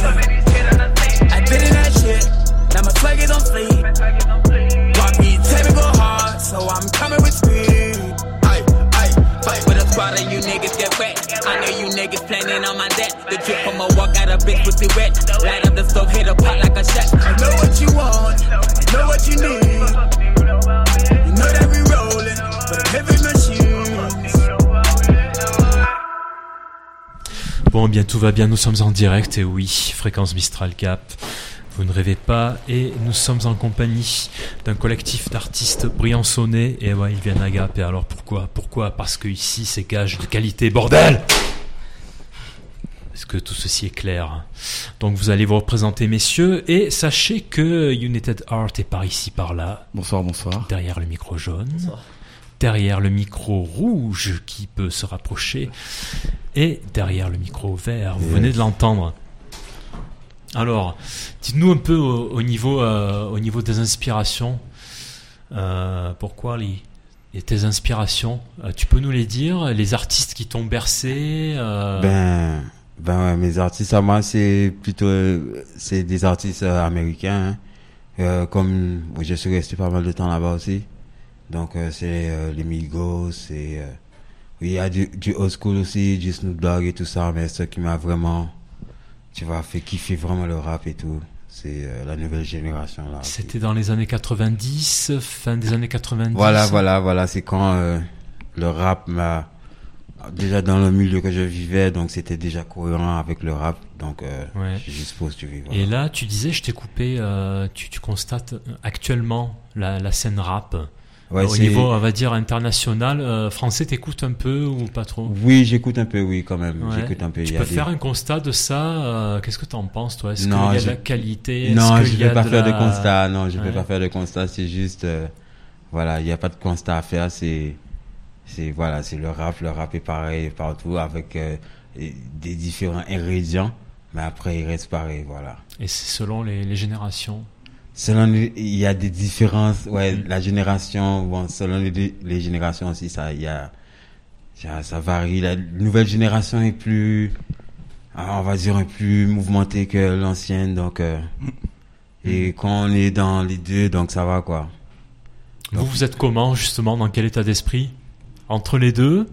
I been in that shit, now my swagger don't flee. Rock beat, tell me go hard, so I'm coming with speed. Fight with a squad of you niggas get wet. I know you niggas planning on my debt. The drip from a walk out a bitch pussy wet. Light up the stove, hit a pot like a chef. I know what you want, know what you need. You know that we rollin' for the heavy machines. Bon, bien, tout va bien, nous sommes en direct, et oui, Fréquence Mistral Gap. Vous ne rêvez pas, et nous sommes en compagnie d'un collectif d'artistes briançonnais, et ouais, ils viennent à Gap, et alors pourquoi? Parce que ici c'est gage de qualité, bordel! Est-ce que tout ceci est clair? Donc vous allez vous représenter, messieurs, et sachez que United Art est par ici, par là. Bonsoir. Derrière le micro jaune. Bonsoir. Derrière le micro rouge qui peut se rapprocher, et derrière le micro vert, vous venez de l'entendre. Alors, dites-nous un peu au niveau des inspirations. Pourquoi tes inspirations, tu peux nous les dire, les artistes qui t'ont bercé? Ben ouais, mes artistes à moi c'est des artistes américains. Comme je suis resté pas mal de temps là-bas aussi. Donc c'est les Migos, oui, il y a du old school aussi, du Snoop Dogg et tout ça, mais ce qui m'a vraiment, tu vois, fait kiffer vraiment le rap et tout, c'est la nouvelle génération là. C'était dans les années 90, fin des années 90. Voilà, c'est quand le rap m'a déjà dans le milieu que je vivais, donc c'était déjà cohérent avec le rap, donc ouais. J'ai juste postulé. Voilà. Et là, tu disais, je t'ai coupé, tu constates actuellement la scène rap. Ouais, Au niveau, on va dire, international, français, t'écoutes un peu ou pas trop? Oui, j'écoute un peu, oui, quand même. Ouais. J'écoute un peu. Tu peux faire un constat de ça? Qu'est-ce que t'en penses, toi? Est-ce qu'il y Non, a de la qualité? Non, Est-ce je qu'il y ne a vais pas de faire de la- constat. Non, je ne vais Ouais. pas faire de constat. C'est juste, voilà, il n'y a pas de constat à faire. Voilà, c'est le rap. Le rap est pareil partout avec des différents ingrédients, mais après il reste pareil, voilà. Et c'est selon les générations. Il y a des différences. Ouais, la génération, bon, selon les générations aussi, ça varie. La nouvelle génération est plus, on va dire, plus mouvementée que l'ancienne, donc. Et quand on est dans les deux, donc ça va, quoi. Vous êtes comment, justement, dans quel état d'esprit? Entre les deux?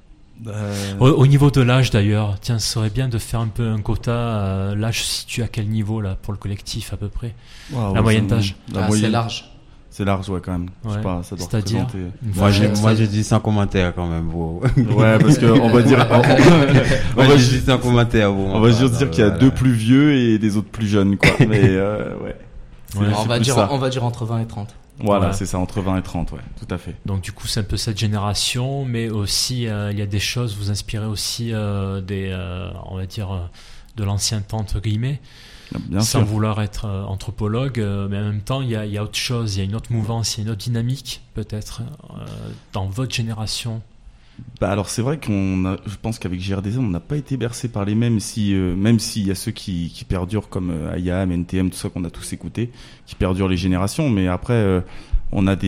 Au niveau de l'âge, d'ailleurs, tiens, ce serait bien de faire un peu un quota. L'âge se situe à quel niveau, là, pour le collectif, à peu près? La moyenne d'âge? C'est large. C'est large, ouais, quand même. Je sais Ouais. pas, ça doit C'est-à-dire représenter... Moi, je dis sans commentaire, quand même, bro. Ouais, parce que on va dire... Moi, je dis sans commentaire, bro. On va juste dire qu'il y a deux plus vieux et des autres plus jeunes, quoi. Mais, ouais. On va dire entre 20 et 30. Voilà, Ouais. c'est ça, entre 20 et 30, ouais, tout à fait. Donc du coup, c'est un peu cette génération, mais aussi il y a des choses, vous inspirez aussi on va dire, de l'ancien temps, entre guillemets, Bien sans sûr. vouloir être anthropologue, mais en même temps, il y a autre chose, il y a une autre mouvance, il y a une autre dynamique, peut-être, dans votre génération. Bah alors c'est vrai je pense qu'avec GRDZ on n'a pas été bercé par les mêmes, même s'il y a ceux qui perdurent comme IAM, NTM, tout ça qu'on a tous écouté, qui perdurent les générations, mais après on a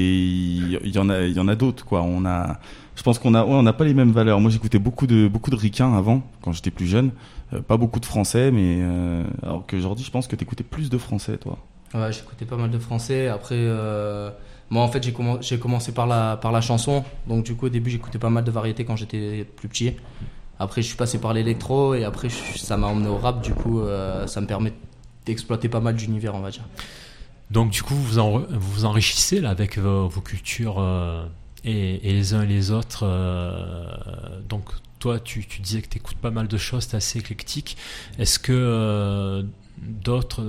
il y en a d'autres, quoi. Je pense qu'on n'a pas les mêmes valeurs. Moi j'écoutais beaucoup de ricains avant, quand j'étais plus jeune, pas beaucoup de français, mais alors qu'aujourd'hui je pense que t'écoutais plus de français, toi. Ouais, j'écoutais pas mal de français. Après, moi en fait j'ai commencé par la chanson. Donc du coup au début j'écoutais pas mal de variétés quand j'étais plus petit. Après je suis passé par l'électro et après ça m'a emmené au rap. Du coup ça me permet d'exploiter pas mal d'univers, on va dire. Donc du coup, vous vous enrichissez là avec vos cultures et les uns et les autres. Donc toi, tu disais que tu écoutes pas mal de choses, tu es assez éclectique. Est-ce que d'autres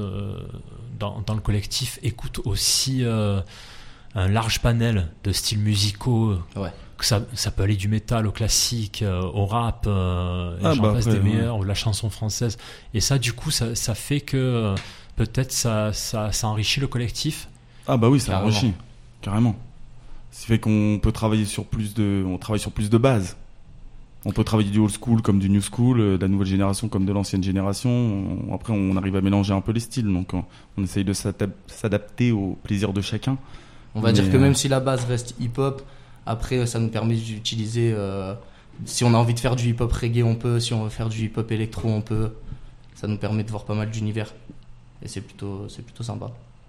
dans le collectif écoutent aussi un large panel de styles musicaux? Ouais. Que ça peut aller du métal au classique, au rap, et j'en passe des meilleurs, ou de la chanson française. Et ça, du coup, ça fait que peut-être ça enrichit le collectif. Ah bah oui, ça enrichit, carrément. Ça fait qu'on peut travailler on travaille sur plus de bases. On peut travailler du old school comme du new school, de la nouvelle génération comme de l'ancienne génération. Après, on arrive à mélanger un peu les styles, donc on essaye de s'adapter au plaisir de chacun. On va dire que même si la base reste hip-hop, après ça nous permet d'utiliser, si on a envie de faire du hip-hop reggae, on peut, si on veut faire du hip-hop électro, on peut. Ça nous permet de voir pas mal d'univers. Et c'est plutôt sympa.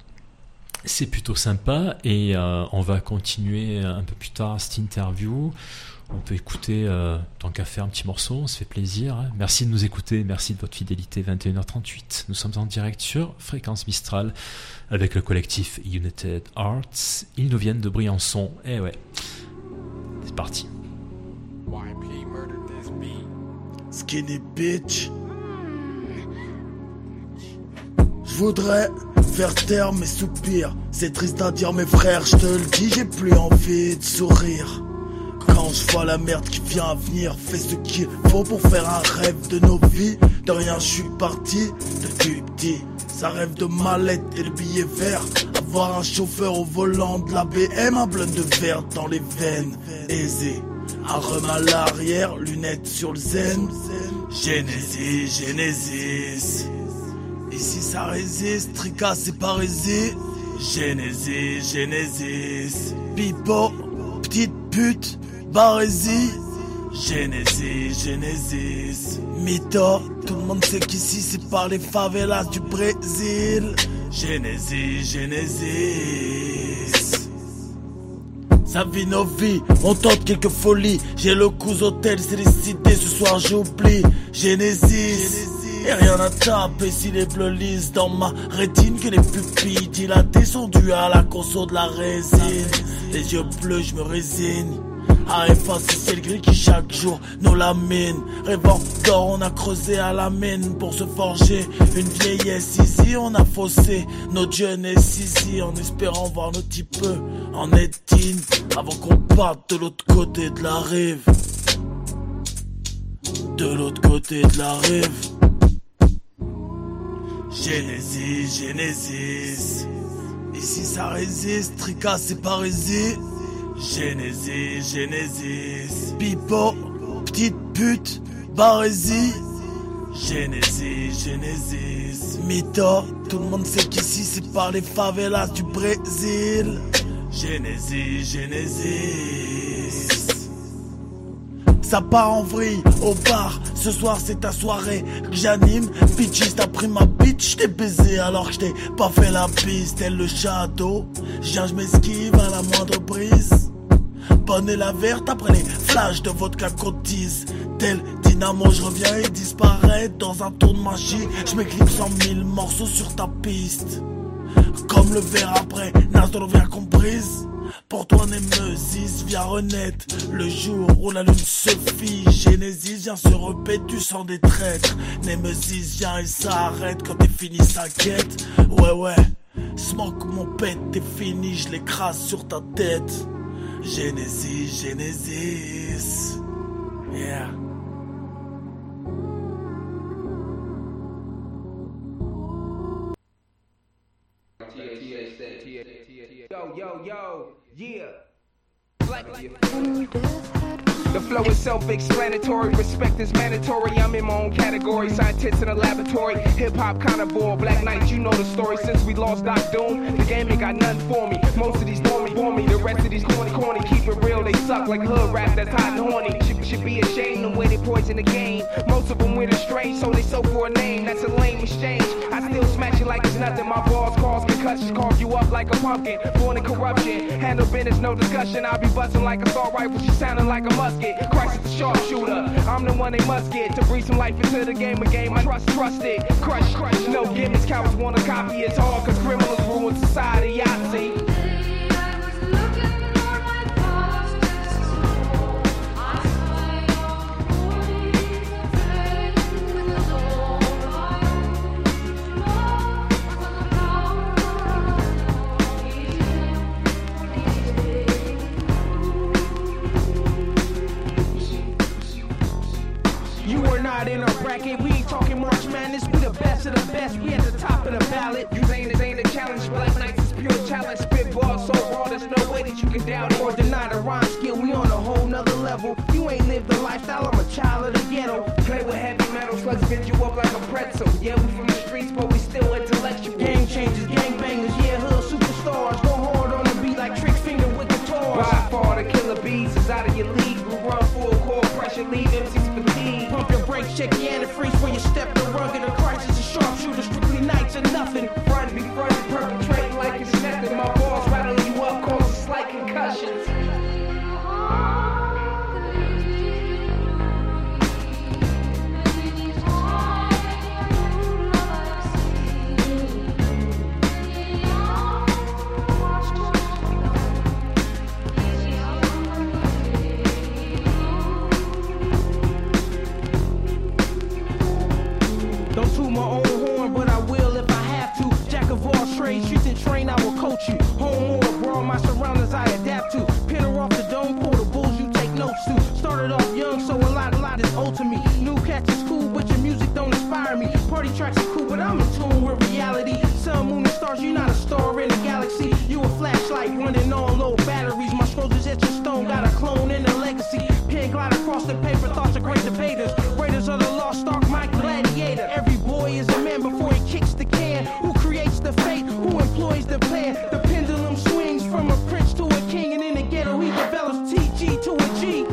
C'est plutôt sympa, et on va continuer un peu plus tard cette interview. On peut écouter, tant qu'à faire, un petit morceau, on se fait plaisir. Hein. Merci de nous écouter, merci de votre fidélité. 21h38, nous sommes en direct sur Fréquence Mistral avec le collectif United Arts. Ils nous viennent de Briançon. Eh ouais, c'est parti. Skinny bitch. Je voudrais faire taire mes soupirs. C'est triste à dire mes frères, je te le dis, j'ai plus envie de sourire. Quand je vois la merde qui vient à venir, fais ce qu'il faut pour faire un rêve de nos vies. De rien je suis parti, depuis petit. Ça rêve de mallette et le billet vert. Avoir un chauffeur au volant de la BM, un blunt de verre dans les veines. Aisé, un rhum à l'arrière, lunettes sur le zen. Genesis. Ici ça résiste, Tricas c'est parésie. Genesis. Pipo, petite pute, barésie. Genesis. Mytho, tout le monde sait qu'ici c'est par les favelas du Brésil. Genesis. Ça vit nos vies, on tente quelques folies. J'ai le coup hôtel, c'est décidé, ce soir j'oublie. Genesis. Et rien à taper si les bleus lisent dans ma rétine. Que les pupilles dilatées sont dues à la conso de la résine. Les yeux bleus, je me résigne à effacer, c'est le gris qui chaque jour nous lamine. Rêvant d'or, on a creusé à la mine pour se forger une vieillesse. Ici, on a faussé notre jeunesse ici en espérant voir nos petits peu en étine avant qu'on parte de l'autre côté de la rive. De l'autre côté de la rive. Genesis, Genesis. Ici ça résiste, Tricas c'est parésie. Genesis, Genesis. Pipo, petite pute, barésie. Genesis, Genesis. Mytho, tout le monde sait qu'ici c'est par les favelas du Brésil. Genesis, Genesis. Ça part en vrille au bar, ce soir c'est ta soirée que j'anime. Bitches, t'as pris ma bitch, j't'ai baisé alors que j't'ai pas fait la piste. Tel le château, je m'esquive à la moindre brise. Bonne et la verte après les flashs de vodka cotise. Tel dynamo, je reviens et disparaît dans un tour de magie. Je m'éclipse en 1000 morceaux sur ta piste. Comme le verre après, Nasdor vient qu'on brise. Pour toi Némésis vient renaître le jour où la lune se fige. Genesis vient se répéter du sang des traîtres. Némésis vient et s'arrête quand t'es fini sa quête. Ouais, smoke mon pète, t'es fini, je l'écrase sur ta tête. Genesis, Genesis. Yeah. Yo, yeah. The flow is self-explanatory, respect is mandatory. I'm in my own category, scientists in a laboratory. Hip-hop carnivore, Black Knight, you know the story. Since we lost Doc Doom, the game ain't got nothing for me. Most of these bore me, the rest of these corny. Keep it real, they suck like hood rap that's hot and horny. Should be ashamed the way they poison the game. Most of them with a strange, so they soak for a name. That's a lame exchange. I still smash it like it's nothing. My balls cause concussions, carve you up like a pumpkin. Born in corruption, handle business, no discussion. I'll be busting like assault rifle, she sounding like a musket. Christ is the sharpshooter, I'm the one they must get. To breathe some life into the game, a game I trust it. Crush, no gimmicks, cowards wanna copy. It's hard cause criminals ruin society, I see. In our bracket, we ain't talking March Madness. We the best of the best. We at the top of the ballot. You ain't a challenge. Black Knights is pure challenge. Spit bars so raw, there's no way that you can doubt it or deny the rhyme skill. We on a whole nother level. You ain't lived the lifestyle. I'm a child of the ghetto. Play with heavy metal, slugs bend you up like a pretzel. Yeah, we from the streets, but we still intellectual. Game changers, gang bangers, yeah, hood superstars. Go hard on the beat like Trick Finger with the tours. By far, the killer bees is out of your league. We run full core pressure, leave MCs fatigued. Pump your brakes, check your antifreeze when you step the rugged. A crisis, a sharpshooter, strictly nights or nothing. Front, be fronted, perpetrating like it's nothing. My balls rattle you up, cause slight concussions. Don't toot my own horn, but I will if I have to. Jack of all trades, streets and train, I will coach you. Home or abroad, my surroundings I adapt to. Pin her off the dome, portables you take notes to. Started off young, so a lot is old to me. New cats is cool, but your music don't inspire me. Party tracks are cool, but I'm in tune with reality. Sun, moon, and stars, you're not a star in a galaxy. You a flashlight running on low batteries. My scrolls is etched in stone, got a clone and a legacy. Pen glide across the paper, thoughts of great debaters. Raiders of the lost ark, my gladiator. Every boy is a man before he kicks the can. Who creates the fate? Who employs the plan? The pendulum swings from a prince to a king, and in the ghetto he develops TG to a G.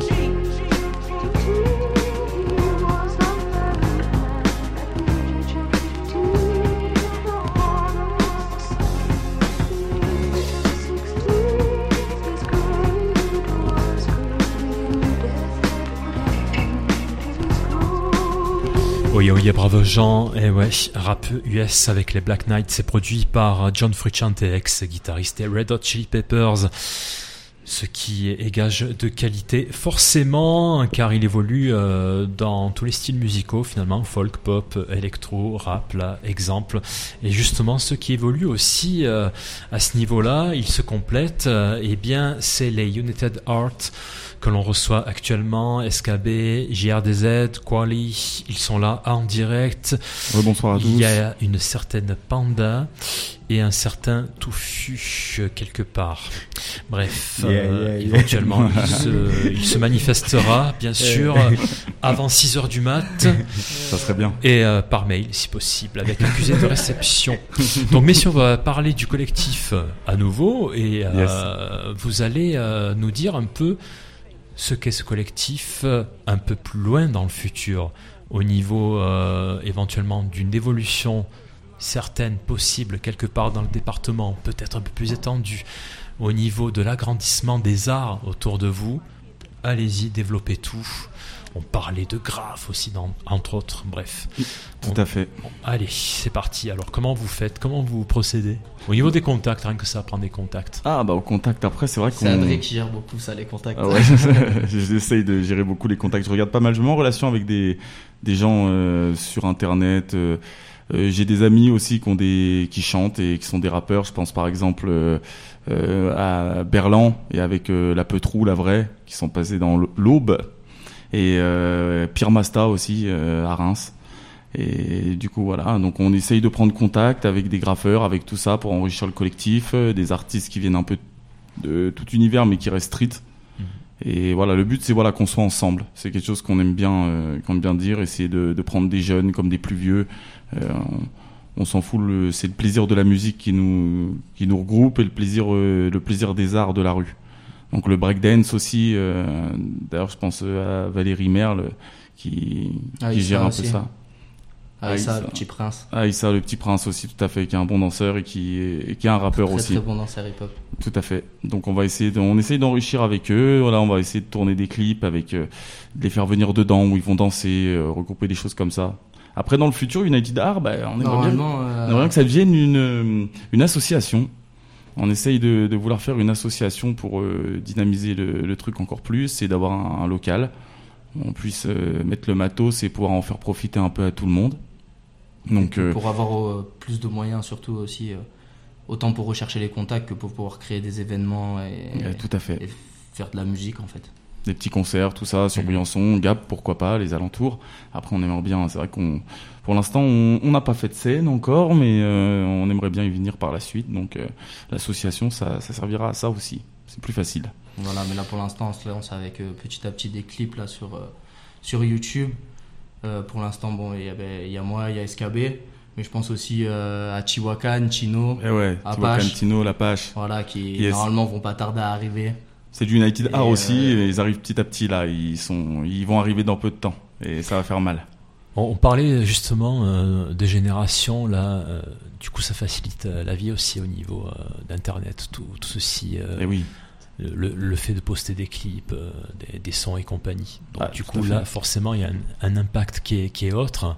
Oui, bravo Jean, et ouais, rap US avec les Black Knights, c'est produit par John Frusciante, ex-guitariste des Red Hot Chili Peppers. ce qui est gage de qualité forcément, car il évolue dans tous les styles musicaux finalement, folk, pop, électro, rap, là, exemple. Et justement, ceux qui évoluent aussi à ce niveau-là, ils se complètent, eh bien c'est les United Heart que l'on reçoit actuellement, SKB, JRDZ, Quali, ils sont là en direct. Bonsoir à tous. Il y a une certaine Panda et un certain Touffu quelque part. Bref, éventuellement il se manifestera bien sûr avant 6h du mat. Ça serait bien. Et par mail si possible avec accusé de réception. Donc messieurs, on va parler du collectif à nouveau et vous allez nous dire un peu ce qu'est ce collectif un peu plus loin dans le futur, au niveau éventuellement d'une évolution certaine, possible, quelque part dans le département, peut-être un peu plus étendue, au niveau de l'agrandissement des arts autour de vous. Allez-y, développez tout. On parlait de graphes aussi, entre autres, bref. Tout à fait. Allez, c'est parti. Alors, comment vous faites? Comment vous procédez? Au niveau des contacts, rien que ça, prendre des contacts. Ah, bah, au contact, après, c'est vrai qu'on... C'est André qui gère beaucoup ça, les contacts. Ah ouais, j'essaye de gérer beaucoup les contacts. Je regarde pas mal. Je me mets en relation avec des gens sur Internet. J'ai des amis aussi qui chantent et qui sont des rappeurs. Je pense par exemple à Berlan et avec La Peutrou, la vraie, qui sont passés dans l'Aube. Et Pierre Masta aussi à Reims. Et du coup voilà, donc on essaye de prendre contact avec des graffeurs, avec tout ça pour enrichir le collectif, des artistes qui viennent un peu de tout univers mais qui restent street. Et voilà, le but c'est voilà qu'on soit ensemble. C'est quelque chose qu'on aime bien dire, essayer de prendre des jeunes comme des plus vieux. On s'en fout, c'est le plaisir de la musique qui nous regroupe et le plaisir des arts de la rue. Donc le breakdance aussi, d'ailleurs je pense à Valérie Merle qui gère un peu ça. Aïssa, le petit prince. Aïssa, le petit prince aussi, tout à fait, qui est un bon danseur et qui est un rappeur aussi. Très bon danseur hip-hop. Tout à fait. Donc on essaye d'enrichir avec eux. Voilà, on va essayer de tourner des clips de les faire venir dedans où ils vont danser, regrouper des choses comme ça. Après dans le futur, United Art, on aimerait bien que ça devienne une association. On essaye de vouloir faire une association pour dynamiser le truc encore plus et d'avoir un local où on puisse mettre le matos et pouvoir en faire profiter un peu à tout le monde. Donc, pour avoir plus de moyens surtout aussi, autant pour rechercher les contacts que pour pouvoir créer des événements et, tout à fait. Et faire de la musique en fait. Des petits concerts, tout ça, sur Briançon, Gap, pourquoi pas, les alentours. Après, on aimerait bien, c'est vrai pour l'instant, on n'a pas fait de scène encore, mais on aimerait bien y venir par la suite. Donc, l'association, ça servira à ça aussi. C'est plus facile. Voilà, mais là, pour l'instant, on se lance avec petit à petit des clips là, sur YouTube. Pour l'instant, bon, il y a moi, il y a SKB, mais je pense aussi à Chiwakan, Chino, Chiwakan, Chino, Lapache. Voilà, qui normalement vont pas tarder à arriver. C'est du United Art aussi, et ils arrivent petit à petit là, ils vont arriver dans peu de temps, et ça va faire mal. On parlait justement des générations là, du coup ça facilite la vie aussi au niveau d'internet, tout ceci. Et oui. Le fait de poster des clips, des sons et compagnie. Donc du coup là forcément il y a un impact qui est autre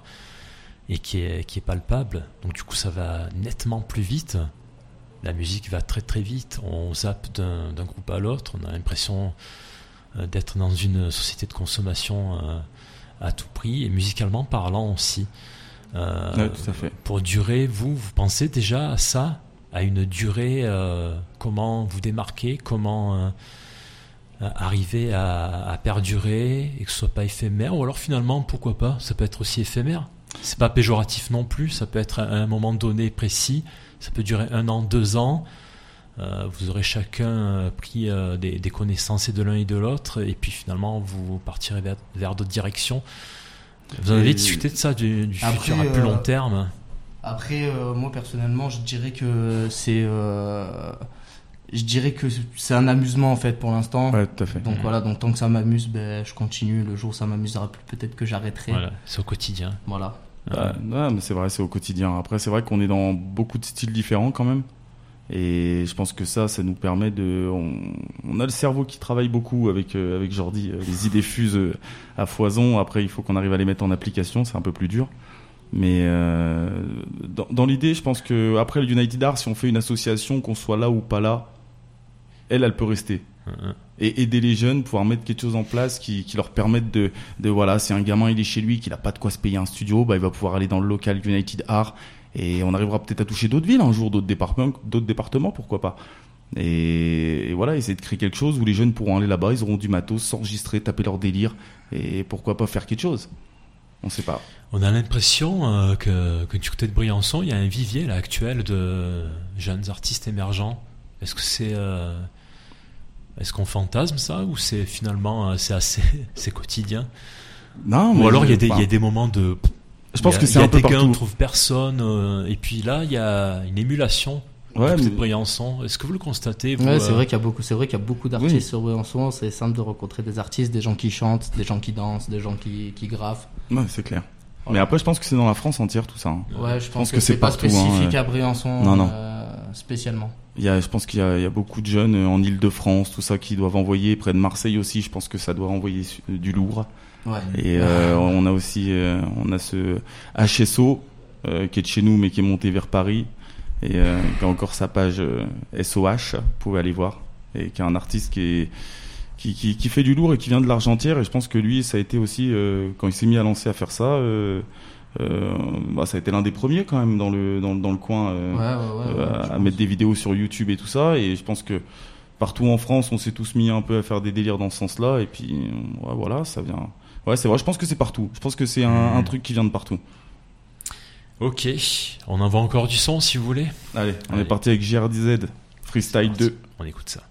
et qui est palpable. Donc du coup ça va nettement plus vite. La musique va très très vite. On zappe d'un groupe à l'autre. On a l'impression d'être dans une société de consommation à tout prix et musicalement parlant aussi. Tout à fait. Pour durer, vous pensez déjà à ça? À une durée, comment vous démarquer, comment arriver à perdurer et que ce soit pas éphémère, ou alors finalement pourquoi pas, ça peut être aussi éphémère, c'est pas péjoratif non plus, ça peut être à un moment donné précis, ça peut durer 1 an, 2 ans, vous aurez chacun pris des connaissances et de l'un et de l'autre, et puis finalement vous partirez vers d'autres directions. Vous en avez discuté de ça, du futur à plus long terme? Après, moi personnellement, je dirais que c'est un amusement en fait pour l'instant. Ouais, tout à fait. Donc voilà, donc tant que ça m'amuse, je continue. Le jour où ça m'amusera plus, peut-être que j'arrêterai. Voilà, c'est au quotidien. Voilà. Mais c'est vrai, c'est au quotidien. Après, c'est vrai qu'on est dans beaucoup de styles différents quand même. Et je pense que ça nous permet on a le cerveau qui travaille beaucoup avec Jordi. Les idées fusent à foison. Après, il faut qu'on arrive à les mettre en application. C'est un peu plus dur. Mais dans l'idée, je pense que après le United Art, si on fait une association, qu'on soit là ou pas là, elle peut rester. Et aider les jeunes, pouvoir mettre quelque chose en place qui leur permette de voilà, si un gamin il est chez lui, qu'il a pas de quoi se payer un studio, bah il va pouvoir aller dans le local United Art et on arrivera peut-être à toucher d'autres villes un jour, d'autres départements, pourquoi pas. Et voilà, essayer de créer quelque chose où les jeunes pourront aller là-bas, ils auront du matos, s'enregistrer, taper leur délire et pourquoi pas faire quelque chose. On sait pas. On a l'impression que du côté de Briançon, il y a un vivier là actuel de jeunes artistes émergents. Est-ce que est-ce qu'on fantasme ça ou c'est finalement c'est quotidien? Non. Ou alors il y a des moments de. Je pense que c'est un peu partout. Il y a des gars, on trouve personne et puis là il y a une émulation. Ouais, de Briançon. Est-ce que vous le constatez vous, c'est vrai qu'il y a beaucoup d'artistes sur Briançon. C'est simple de rencontrer des artistes, des gens qui chantent, des gens qui dansent, des gens qui graffent. Ouais, c'est clair. Mais après, je pense que c'est dans la France entière tout ça. Hein. Ouais, je pense que c'est pas partout, spécifique à Briançon. Non. Spécialement. Je pense qu'il y a beaucoup de jeunes en Île-de-France, tout ça, qui doivent envoyer près de Marseille aussi. Je pense que ça doit envoyer du lourd. Ouais. Et on a aussi on a ce HSO qui est de chez nous mais qui est monté vers Paris. Et qui a encore sa page SOH, vous pouvez aller voir, et qui est un artiste qui fait du lourd et qui vient de l'Argentière. Et je pense que lui, ça a été aussi quand il s'est mis à lancer à faire ça, ça a été l'un des premiers quand même dans le coin à mettre des vidéos sur YouTube et tout ça. Et je pense que partout en France, on s'est tous mis un peu à faire des délires dans ce sens-là. Et puis voilà, ça vient. Ouais, c'est vrai. Je pense que c'est partout. Je pense que c'est un truc qui vient de partout. Ok, on envoie encore du son si vous voulez. Allez, on est parti avec GRDZ, Freestyle 2. On écoute ça.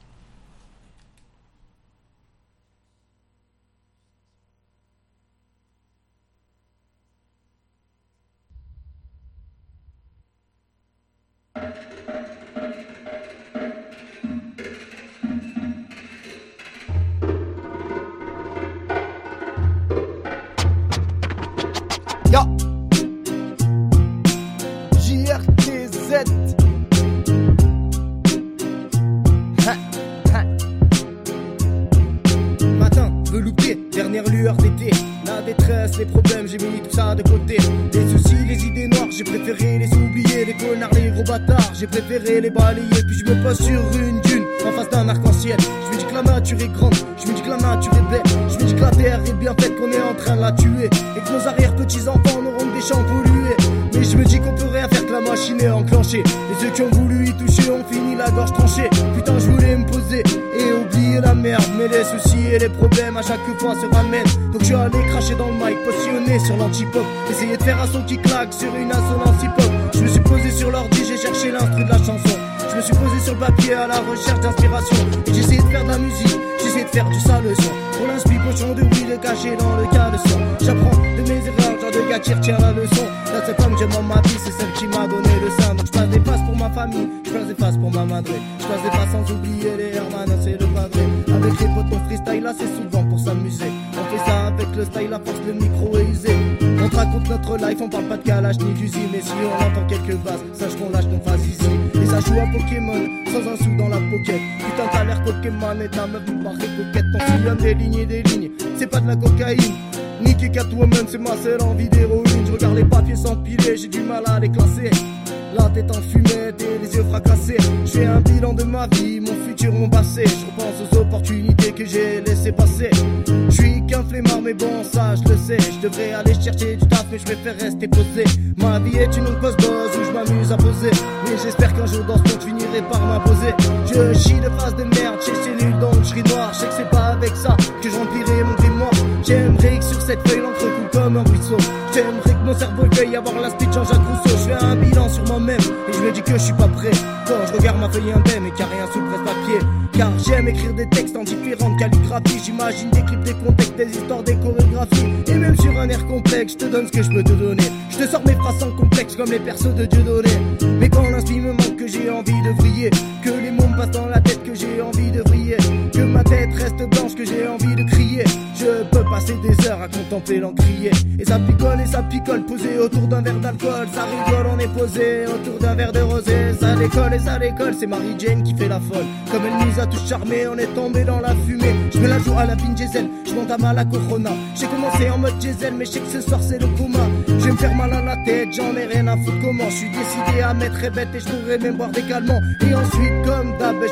Dernière lueur d'été, la détresse, les problèmes, j'ai mis tout ça de côté. Les soucis, les idées noires, j'ai préféré les oublier. Les connards, les gros bâtards, j'ai préféré les balayer. Puis je me pose sur une dune, en face d'un arc-en-ciel. Je me dis que la nature est grande, je me dis que la nature est belle. Je me dis que la terre est bien faite, qu'on est en train de la tuer. Et que nos arrière-petits-enfants n'auront que des champs pollués. Mais je me dis qu'on peut rien faire, que la machine est enclenchée. Et ceux qui ont voulu y toucher ont fini la gorge tranchée. Putain, je voulais me poser et oublier la merde. Mais les soucis et les problèmes à chaque fois se ramènent. Donc je suis allé cracher dans le mic, positionné sur l'anti-pop. Essayer de faire un son qui claque sur une assonance hip-hop. Je me suis posé sur l'ordi, j'ai cherché l'instru de la chanson. Je me suis posé sur le papier à la recherche d'inspiration. Et j'ai essayé de faire de la musique, j'ai essayé de faire du sale son. Pour l'inspi pochon de huile caché dans le caleçon. J'apprends de mes erreurs, genre de gars qui retient la leçon. Là c'est comme j'aime dans ma vie, c'est celle qui m'a donné le sein. Donc je passe des passes pour ma famille, je passe des passes pour ma madre. Je passe des passes sans oublier les hermanos et le padré. Avec les potes on freestyle là c'est souvent pour s'amuser. On fait ça avec le style, la force, le micro est usé. On te raconte notre life, on parle pas de calage ni d'usine. Mais si on entend quelques basses, sache qu'on lâche nos phases ici. Et ça joue à Pokémon, sans un sou dans la pocket. Putain t'as l'air Pokémon et ta meuf vous paraît coquette. Ton sillonne des lignes, c'est pas de la cocaïne. Nicky Catwoman, c'est ma seule envie d'héroïne. Je regarde les papiers s'empiler, j'ai du mal à les classer. La tête en fumette et les yeux fracassés. Je fais un bilan de ma vie, mon futur, mon passé. Je repense aux opportunités que j'ai laissé passer. Je suis qu'un flemmard mais bon ça je le sais. Je devrais aller chercher du taf mais je préfère rester posé. Ma vie est une longue pause-bosse où je m'amuse à poser. Mais j'espère qu'un jour dans ce monde je finirai par m'imposer. Je chie de face de merde, c'est nul donc je ris noir. Je sais que c'est pas avec ça que je remplirai mon grimoire. J'aimerais que sur cette feuille l'encre coule comme un ruisseau. J'aimerais que mon cerveau veuille avoir l'aspect de Jean-Jacques Rousseau. Je fais un bilan sur moi-même et je me dis que je suis pas prêt. Quand je regarde ma feuille indemne et qu'il n'y a rien sous le presse-papier. Car j'aime écrire des textes en différentes calligraphies. J'imagine des clips, des contextes, des histoires, des chorégraphies. Et même sur un air complexe, je te donne ce que je peux te donner. Je te sors mes phrases sans complexe comme les persos de Dieudonné. Mais quand l'inspi me manque, que j'ai envie de vriller, que les mots me passent dans la tête, que j'ai envie de vriller, que ma tête reste blanche, que j'ai envie de crier. Je peux passer des heures à contempler l'encrier. Et ça picole, posé autour d'un verre d'alcool. Ça rigole, on est posé autour d'un verre de rosé. Ça décolle, c'est Mary Jane qui fait la folle. Comme elle nous a tous charmés, on est tombé dans la fumée. Je me la joue à la Vin Diesel, je monte à mal à Corona. J'ai commencé en mode diesel, mais je sais que ce soir c'est le coma. Je vais me faire mal à la tête, j'en ai rien à foutre comment. Je suis décidé à mettre bête et je pourrais même boire des calmants. Et ensuite, comme d'hab, je vais sortir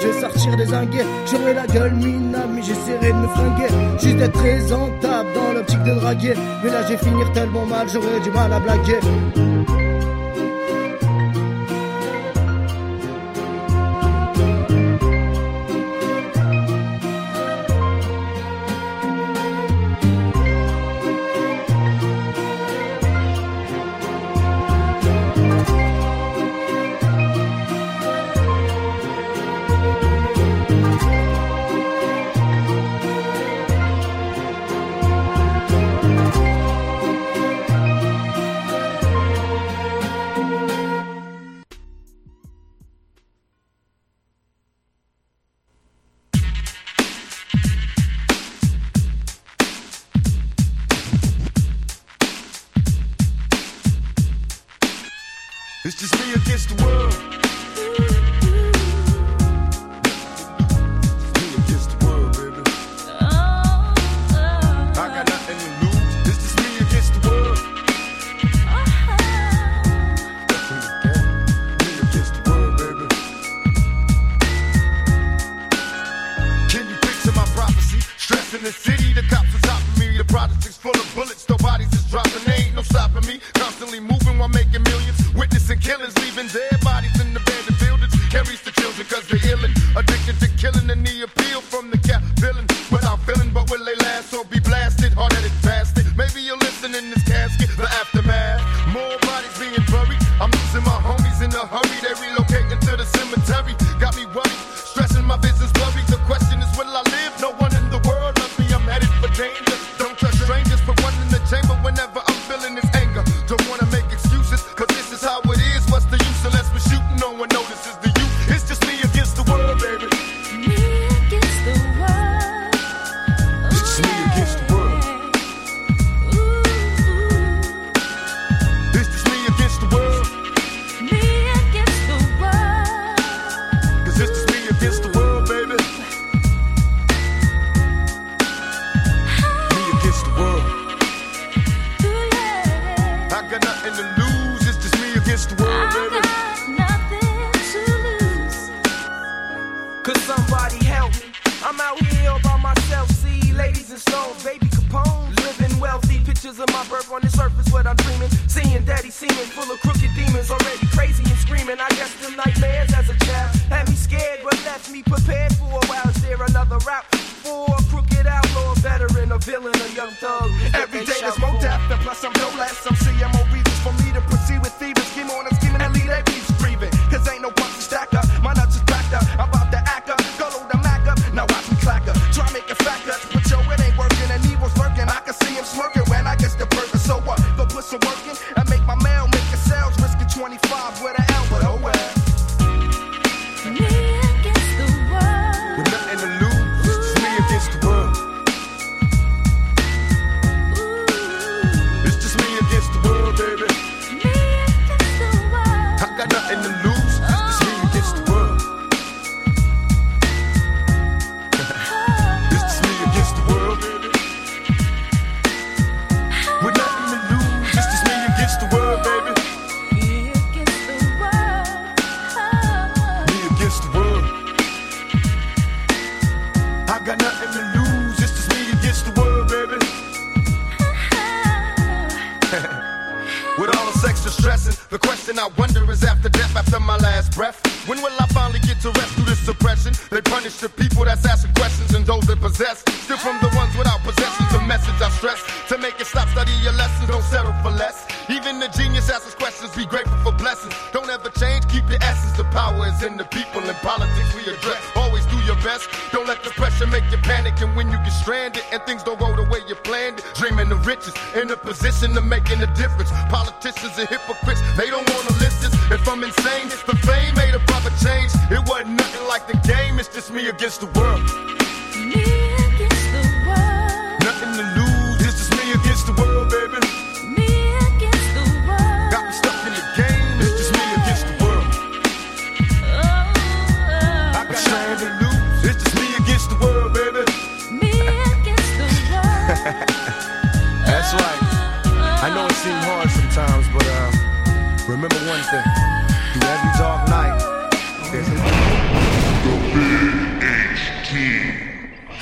tire des inguets. J'aurais la gueule minable, mais j'essaierai de me flinguer. Juste d'être présentable dans l'optique de draguer. Mais là, j'ai finir tellement mal, j'aurais du mal à blaguer. It's just me against the world. Me against the world, baby. I got nothing to lose. It's just me against the world. Me against the world, baby. Can you picture my prophecy? Stress in the city, the cops are topping me. The project's full of bullets, no bodies is dropping. There ain't no stopping me. Constantly moving while making millions. Witnessing killings, leaving dead bodies in abandoned buildings. Carries the children cause they're illin'. Addicted to killing and the appeal from the cap villain. Without feeling, but will they last or be blasted? Hard-headed bastard. Maybe you'll listen in this casket. The aftermath. More bodies being buried. I'm losing my homies in a hurry. They relocating to the cemetery. Got me worried. Stressing my business blurry. The question is, will I live? No one in the world loves me. I'm headed for danger. Don't trust strangers. Put one in the chamber whenever I'm feeling this anger. Don't wanna make excuses, cause this is how it is. What's the use unless we're shooting? No one notices the youth. It's just me against the world, baby. Me against the world. It's just me against the world. It's just me against the world. Me against the world. Cause it's just me against the world, baby. Me against the world. I got nothing to lose. It's just me against the world, baby. Could somebody help me? I'm out here all by myself. See, ladies and stones, baby Capone, living wealthy. Pictures of my birth on the surface, what I'm dreaming. Seeing daddy seeming full of crooked demons, already crazy and screaming. I guess them nightmares as a child had me scared, but left me prepared for a while. Is there another route for a crooked outlaw, veteran, a villain, a young thug? Every day there's more death, and plus I'm no less. Some CMO reasons for me to proceed with thieves. Scheme on and scheming and lead their beats breathing. Cause ain't no punch to stack up. My nuts is backed up. I'm about to act up. Go load the Mac up. Now watch me clack up. Try make a fact up. But yo, it ain't working. And evil's lurking. I can see him smirking when I get the burger. So what? Go put some work in and make my mail, make a sales. Risking 25 with an L, but oh well. Me against the world. With nothing to lose. It's just me against the world. It's just me against the world, baby. Me against the world. I got nothing to lose. It's me against the world. It's just me against the world, baby. With nothing to lose. It's just me against the world, baby. Me against the world. Me against the world. I got nothing to lose. It's just me against the world, baby. With all this extra stressing, the question I wonder is after death, after my last breath, when will I finally get to rest through this suppression? They punish the people that's asking questions and those that possess. Still from the ones without possessions, the message I stress. To make it stop, study your lessons, don't settle for less. Even the genius asks questions, be grateful for blessings. Don't ever change, keep your essence. The power is in the people, in politics we address. Always do your best, don't let the pressure make you panic. And when you get stranded and things don't go the way you planned it, dreaming of riches, in a position of making a difference. Politicians are hypocrites, they don't want to listen. If I'm insane, the fame made a proper change. It wasn't nothing like the game, it's just me against the world. Me against the world. Nothing to lose, it's just me against the world, baby. Me against the world. Got me stuck in the game, it's just me against the world. I got nothing to lose, it's just me against the world, baby. Me against the world. That's right. I know it seems hard sometimes, but remember one thing. Through every dark night, there's a light.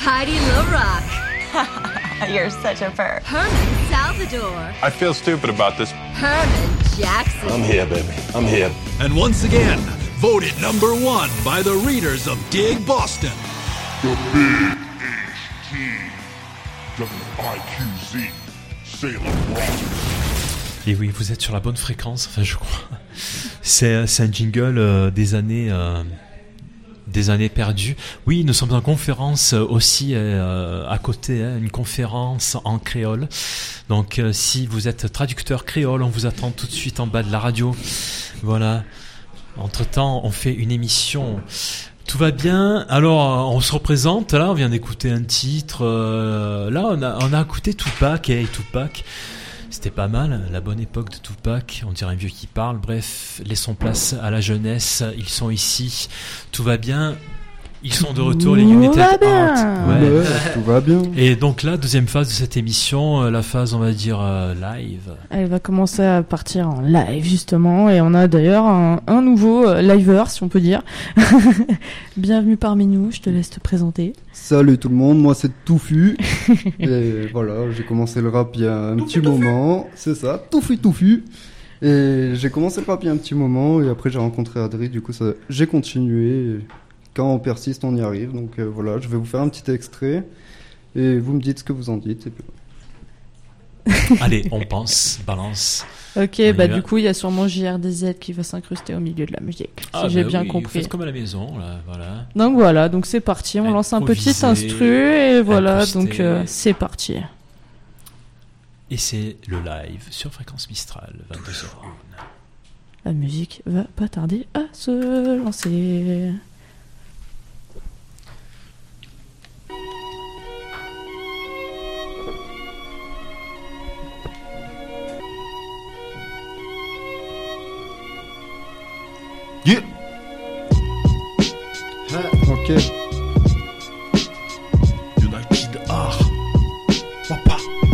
Heidi LaRock. You're such a perv. Herman Salvador. I feel stupid about this. Herman Jackson. I'm here, baby. I'm here. And once again, voted number one by the readers of Dig Boston. The Big HT, WIQZ, Salem Rock. Et oui, vous êtes sur la bonne fréquence, enfin je crois. C'est un jingle des années perdues. Oui, nous sommes en conférence aussi à côté, une conférence en créole. Donc si vous êtes traducteur créole, on vous attend tout de suite en bas de la radio. Voilà. Entre-temps, on fait une émission. Tout va bien. Alors, on se représente. Là, on vient d'écouter un titre. Là, on a écouté Tupac. Hey, Tupac. C'était pas mal, la bonne époque de Tupac. On dirait un vieux qui parle. Bref, laissons place à la jeunesse. Ils sont ici. Tout va bien. Ils sont de retour, les United Art. Ouais, tout va bien. Et donc là, deuxième phase de cette émission, la phase, on va dire, live. Elle va commencer à partir en live, justement. Et on a d'ailleurs un nouveau liveur, si on peut dire. Bienvenue parmi nous, je te laisse te présenter. Salut tout le monde, moi c'est Touffu. Et voilà, j'ai commencé le rap il y a un petit moment. C'est ça, Touffu. Et j'ai commencé le rap il y a un petit moment. Et après j'ai rencontré Adri, du coup j'ai continué. Et quand on persiste, on y arrive. Donc voilà, je vais vous faire un petit extrait. Et vous me dites ce que vous en dites. Et puis... Allez, on pense, balance. Ok, bah du coup, il y a sûrement JRDZ qui va s'incruster au milieu de la musique, si j'ai bien compris. Faites comme à la maison, là, voilà. Donc voilà, donc c'est parti, on lance un petit instru, et voilà, donc c'est parti. Et c'est le live sur Fréquence Mistral, 22h01. La musique va pas tarder à se lancer. Yeah. Ok. United Art. Papa.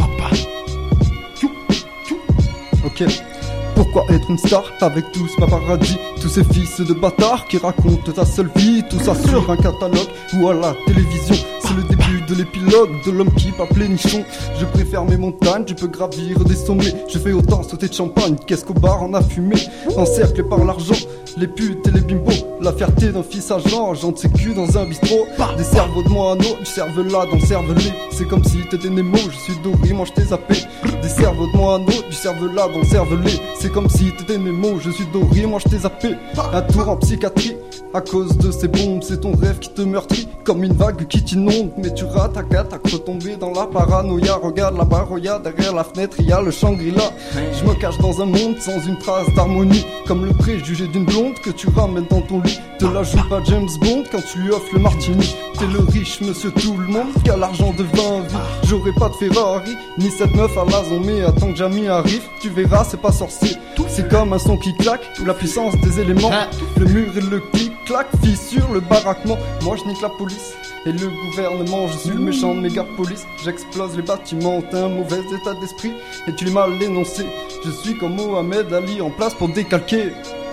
Ok. Pourquoi être une star avec tous ce paparazzi, tous ces fils de bâtards qui racontent ta seule vie, tout ça sur un catalogue ou à la télévision. C'est le début de l'épilogue de l'homme qui va plénichon. Je préfère mes montagnes, je peux gravir des sommets. Je fais autant sauter de champagne qu'Escobar en a fumé. Encerclé par l'argent, les putes et les bimbos, la fierté d'un fils agent, agent de sécu dans un bistrot. Des cerveaux de moineaux, du cervelas dans le cervelet. C'est comme si t'étais Nemo, je suis Dory, moi je t'ai zappé. Des cerveaux de moineaux, du cervelas dans le cervelet. C'est comme si t'étais Nemo, je suis Dory, moi je t'ai zappé. Un tour en psychiatrie, à cause de ces bombes, c'est ton rêve qui te meurtrit. Comme une vague qui t'inonde, mais tu rates à retomber dans la paranoïa. Regarde là-bas, regarde derrière la fenêtre, il y a le Shangri-La. Je me cache dans un monde sans une trace d'harmonie, comme le préjugé d'une blonde que tu ramènes dans ton lit. Te la joue pas James Bond quand tu lui offres le martini. T'es le riche monsieur tout le monde qui a l'argent de 20 vies. J'aurai pas de Ferrari, ni cette meuf à la zombie. Attends que Jamie arrive, tu verras c'est pas sorcier. C'est comme un son qui claque, ou la puissance des éléments. Le mur et le clic-clac, fissure le baraquement. Moi je nique la police et le gouvernement, je suis le méchant de mégapolis. J'explose les bâtiments, t'as un mauvais état d'esprit et tu l'es mal énoncé. Je suis comme Mohamed Ali en place pour décalquer.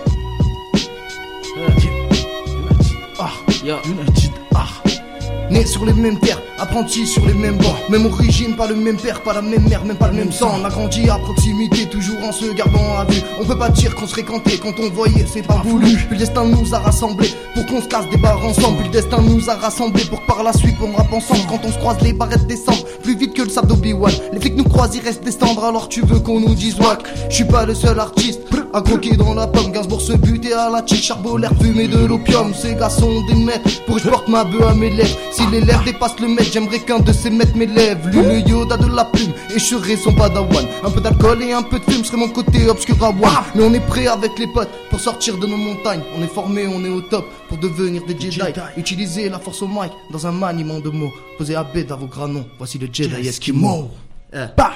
United Art. Né sur les mêmes terres, apprenti sur les mêmes bancs. Même origine, pas le même père, pas la même mère, même pas le même sang. On a grandi à proximité, toujours en se gardant à vue. On peut pas dire qu'on se fréquentait quand on voyait, c'est pas voulu. Puis le destin nous a rassemblés pour qu'on se casse des barres ensemble. Puis le destin nous a rassemblés pour que par la suite on rappe ensemble. Quand on se croise, les barrettes descendent plus vite que le sable d'Obi-Wan. Les flics nous croisent, ils restent descendre, alors tu veux qu'on nous dise wack. Je suis pas le seul artiste à croquer dans la pomme. Gainsbourg se buter à la chiche, charbolaire, fumer de l'opium. Ces gars sont des maîtres pour que je porte ma bœuf à mes lèvres. Si les lèvres dépassent le mètre, j'aimerais qu'un de ces maîtres m'élève. Lui le Yoda de la plume, et je serai son padawan. Un peu d'alcool et un peu de fume serait mon côté obscur à voir. Mais on est prêt avec les potes pour sortir de nos montagnes. On est formé, on est au top pour devenir des Jedi. Utiliser la force au mic dans un maniement de mots. Posez à bête à vos grands voici le Jedi Eskimo. Bah.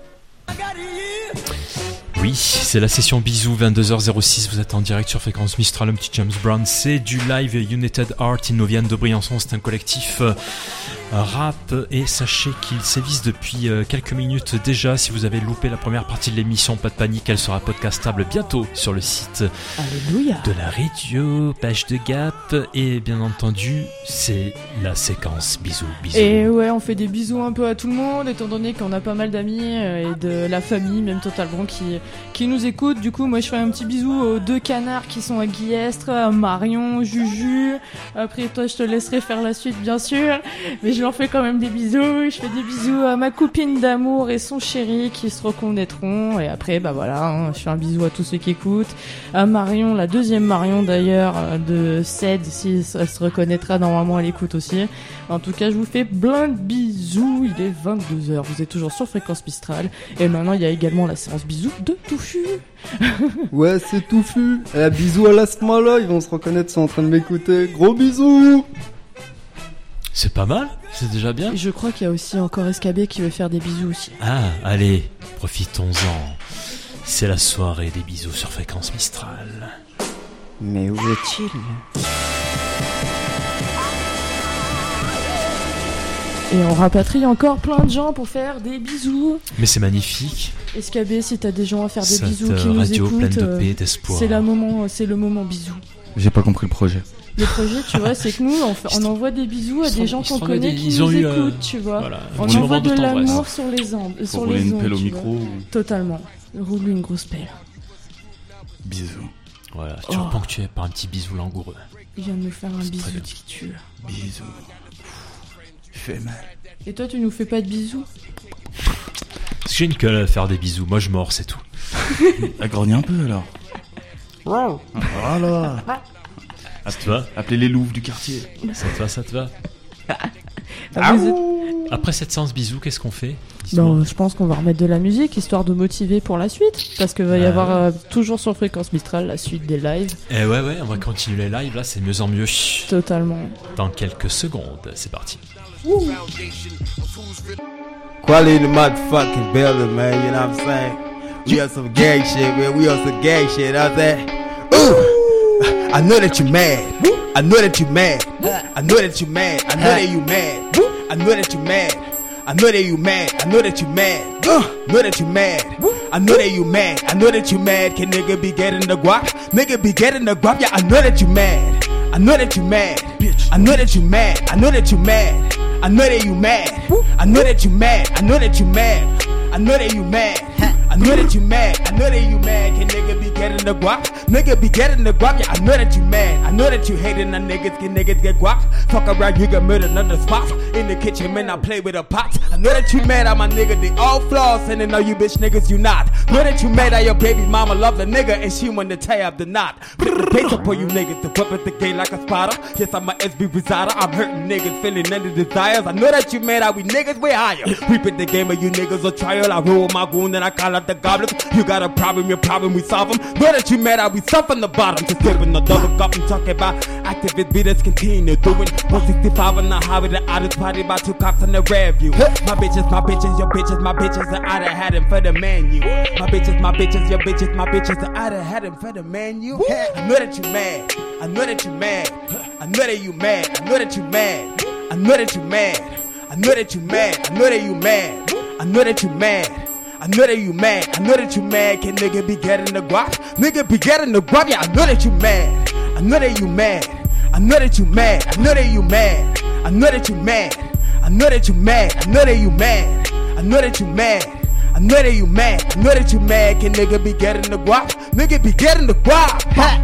Oui, c'est la session bisous, 22h06, vous êtes en direct sur Fréquence Mistral, un petit James Brown, c'est du live United Art, ils nous viennent de Briançon, c'est un collectif rap, et sachez qu'ils sévissent depuis quelques minutes déjà. Si vous avez loupé la première partie de l'émission, pas de panique, elle sera podcastable bientôt sur le site Alléluia. de la radio, page de Gap, et bien entendu c'est la séquence bisous. Et ouais, on fait des bisous un peu à tout le monde, étant donné qu'on a pas mal d'amis et de la famille, même totalement, qui nous écoutent. Du coup, moi je fais un petit bisou aux 2 canards qui sont à Guillestre, à Marion, Juju. Après toi, je te laisserai faire la suite bien sûr, mais je leur fais quand même des bisous. Je fais des bisous à ma copine d'amour et son chéri qui se reconnaîtront. Et après, bah voilà, hein, je fais un bisou à tous ceux qui écoutent. À Marion, la deuxième Marion d'ailleurs, de CED, si elle se reconnaîtra, normalement elle écoute aussi. En tout cas, je vous fais plein de bisous. Il est 22h, vous êtes toujours sur Fréquence Mistral. Et maintenant, il y a également la séance bisous de Touffu. Ouais, c'est Touffu. Bisous à la Smala, ils vont se reconnaître, ils sont en train de m'écouter. Gros bisous. C'est pas mal, c'est déjà bien. Et je crois qu'il y a aussi encore SKB qui veut faire des bisous aussi. Ah, allez, profitons-en. C'est la soirée des bisous sur Fréquence Mistral. Mais où est-il ? Et on rapatrie encore plein de gens pour faire des bisous. Mais c'est magnifique. SKB, si t'as des gens à faire des Cette bisous qui nous radio écoutent, pleine de paix et d'espoir. c'est le moment bisous. J'ai pas compris le projet. Le projet, tu vois, c'est que nous, on envoie des bisous à des gens qu'on connaît qui nous écoutent, tu vois. Voilà, on envoie de l'amour sur les ondes. Pour rouler une pelle au micro. Totalement. Roule une grosse pelle. Bisous. Voilà, toujours ponctué par un petit bisou langoureux. Il vient de nous faire un bisou qui tue. Bisous. Fait mal. Et toi, tu nous fais pas de bisous? Parce que j'ai une queue à faire des bisous. Moi, je mords, c'est tout. Agrandis un peu alors. Wow. Voilà. Ça te va? Appelez les louves du quartier. Ça te va? Après cette séance bisous, qu'est-ce qu'on fait? Non, je pense qu'on va remettre de la musique, histoire de motiver pour la suite. Parce qu'il va y avoir toujours sur Fréquence Mistral la suite des lives. Et ouais, on va continuer les lives, là, c'est de mieux en mieux. Totalement. Dans quelques secondes, c'est parti. Quality in the motherfucking building, man, you know what I'm saying? We on some gang shit, man, we on some gang shit, you know what I'm saying? Ooh! I know that you mad. I know that you mad. I know that you mad. I know that you mad. I know that you mad. I know that you mad. I know that you mad. Know that you mad. I know that you mad. I know that you mad. Can nigga be getting the guap? Nigga be getting the guap. Yeah, I know that you mad. I know that you mad. I know that you mad. I know that you mad. I know that you mad. I know that you mad. I know that you mad. I know that you mad. I know that you mad. I know that you mad. Can nigga be getting the guap? Nigga be getting the guap. Yeah, I know that you mad. I know that you hating the niggas. Can niggas get guap? Fuck around, you get murdered under the spot. In the kitchen, man, I play with a pot. I know that you mad. I'm my nigga. They all flaws. And I know you bitch niggas, you not. Know that you mad. That your baby mama love the nigga. And she want to tie up the knot. Put the pace up on you niggas. To whip at the gate like a spotter. Yes, I'm a SB resider. I'm hurting niggas. Feeling under desires. I know that you mad. How we niggas way higher. We put the game of you niggas on trial. I roll my goon. Then I call out the goblins. You got a problem, your problem, we solve them. Know that you mad, I we stop from the bottom. Just giving the double cup and talking about activist beaters continue doing 165 on the highway, the oddest party about 2 cops on the rear view. My bitches, your bitches, my bitches, I'd have had him for the menu. My bitches, your bitches, my bitches, I'd have had him for the menu. I know that you mad, I know that you mad, I know that you mad, I know that you mad, I know that you mad, I know that you mad, I know that you mad, I know that you mad. I know that you mad, I know that you mad. Can nigga be getting the guap? Nigga be getting the guap, yeah, I know that you mad. I know that you mad. I know that you mad. I know that you mad. I know that you mad. I know that you mad. I know that you mad. I know that you mad. I know that you mad. I know that you mad. Can nigga be getting the guap? Nigga be getting the guap.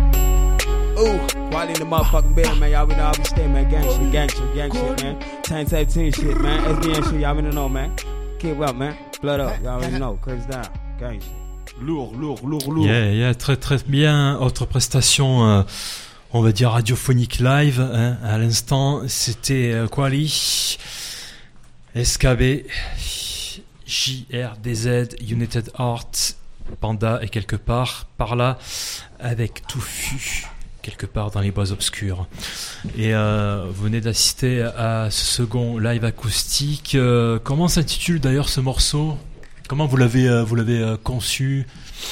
Ha! Ooh, quality in the motherfucking building, man. Y'all we know how we stay, man. Gang shit, man. 10-17 shit, man. SBN shit, y'all wanna know, man. Keep up, man. Blood up, you already know. Curves down. Gang shit. Lourd. Yeah, très très bien. Autre prestation, on va dire radiophonique live, hein, à l'instant. C'était Quali, SKB, JRDZ, United Heart, Panda et quelque part par là avec Touffu. Quelque part dans les bois obscurs. Et vous venez d'assister à ce second live acoustique. Comment s'intitule d'ailleurs ce morceau? Comment vous l'avez conçu?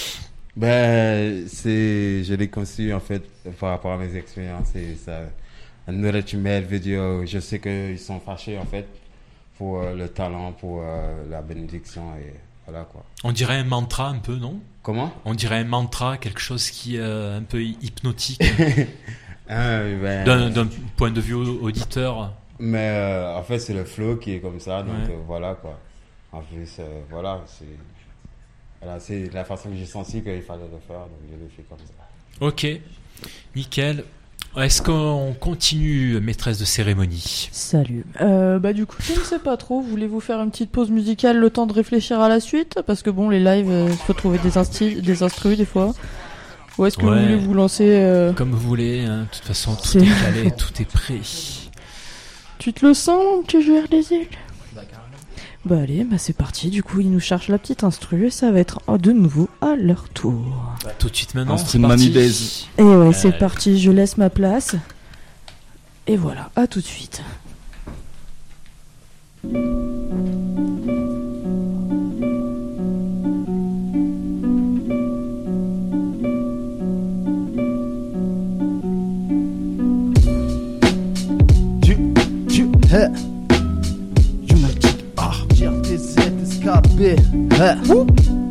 Je l'ai conçu en fait par rapport à mes expériences et ça. I know that you mad video. Je sais qu'ils sont fâchés en fait pour le talent, pour la bénédiction et voilà quoi. On dirait un mantra un peu, non? Comment? On dirait un mantra, quelque chose qui est un peu hypnotique. Ben, d'un point de vue auditeur. Mais en fait, c'est le flow qui est comme ça, donc Ouais. voilà quoi. En plus, voilà, c'est la façon que j'ai senti qu'il fallait le faire, donc je l'ai fait comme ça. Ok, nickel. Est-ce qu'on continue, maîtresse de cérémonie? Salut. Du coup, je ne sais pas trop. Voulez-vous faire une petite pause musicale, le temps de réfléchir à la suite? Parce que bon, les lives, il faut trouver des instrus des fois. Ou est-ce que vous voulez vous lancer Comme vous voulez, hein. De toute façon, tout C'est- est calé, tout est prêt. Tu te le sens, mon petit joueur des îles? Bah allez, c'est parti. Du coup, ils nous cherchent la petite instru et ça va être de nouveau à leur tour. Tout de suite maintenant, Instru c'est de parti. Manidaise. Et ouais, c'est parti. Je laisse ma place. Et voilà, à tout de suite. Hey. United GRTZ SKB. Hey.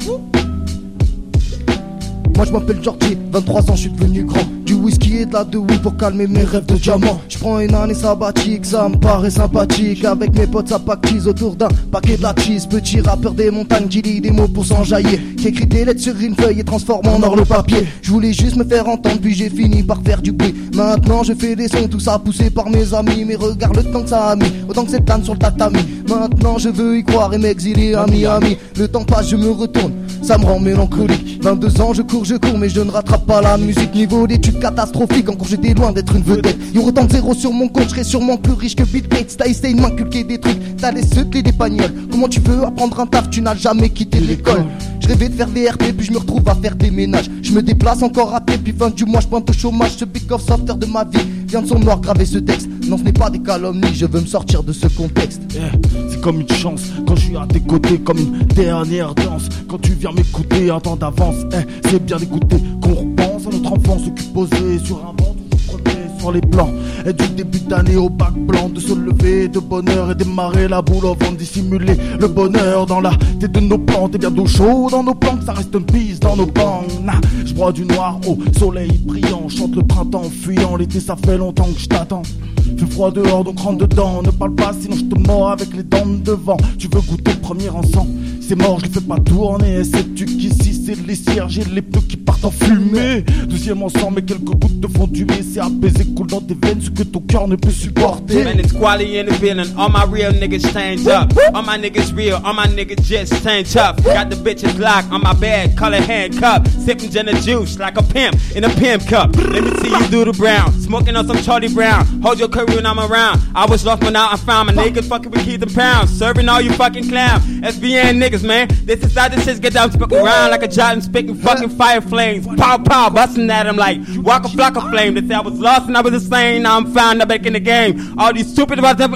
Moi je m'appelle Georgie, 23 ans, je suis devenu grand. Du whisky et de la de oui pour calmer mes rêves de diamant. Je prends une année sabbatique, ça me paraît sympathique. Avec mes potes ça pactise autour d'un paquet de la cheese. Petit rappeur des montagnes qui lit des mots pour s'enjailler, qui écrit des lettres sur une feuille et transforme en or le papier. Je voulais juste me faire entendre puis j'ai fini par faire du bruit. Maintenant je fais des sons, tout ça poussé par mes amis. Mais regarde le temps que ça a mis, autant que cette âne sur le tatami. Maintenant je veux y croire et m'exiler à Miami. Le temps passe, je me retourne, ça me rend mélancolique. 22 ans, je cours, mais je ne rattrape pas la musique. Niveau d'études catastrophiques, encore j'étais loin d'être une vedette. Il y aurait tant de zéros sur mon compte, je serais sûrement plus riche que Bill Gates. T'as essayé de m'inculquer des trucs, t'as des secrets des bagnoles. Comment tu veux apprendre un taf, tu n'as jamais quitté l'école. Je rêvais de faire des RP, puis je me retrouve à faire des ménages. Je me déplace encore raté, puis fin du mois, je pointe au chômage. Ce big off softer de ma vie vient de son noir graver ce texte. Non, ce n'est pas des calomnies, je veux me sortir de ce contexte. C'est comme une chance quand je suis à tes côtés, comme une dernière danse. Quand tu viens m'écouter un temps d'avance, c'est bien d'écouter qu'on repense à notre enfance posée sur un banc, toujours premier sur les plans. Et du début d'année au bac blanc, de se lever de bonheur et démarrer la boule avant de dissimuler le bonheur dans la tête de nos plantes. Et bien d'eau chaude dans nos plantes, ça reste un bise dans nos bancs. Je bois du noir au soleil brillant, chante le printemps fuyant, l'été ça fait longtemps que je t'attends. Fait froid dehors donc rentre dedans, ne parle pas sinon je te mords avec les dents de devant. Tu veux goûter le premier encens, c'est mort, je le fais pas tourner. Et sais-tu qu'ici c'est les cierges et les bleus qui partent en fumée. Deuxième encens mais quelques gouttes te font tuer. C'est apaisé, coule dans tes veines ce que ton cœur ne peut supporter. Man, it's quality in the building. All my real niggas stand up. All my niggas real. All my niggas just stand tough. Got the bitches locked on my bed, color handcuff. Sipping gin and juice like a pimp in a pimp cup. Let me see you do the brown. Smoking on some Charlie Brown. Hold your career when I'm around. I was lost when now I found my niggas fucking with keys and pounds. Serving all you fucking clown. SBN niggas, man. This is how this shit get down, spitting around like a giant and spitting fucking fire flames. Pow pow, busting at him like walk a flock of flame. They say I was lost and I was insane. Now I'm found, I'm back in the game. All these stupid about that.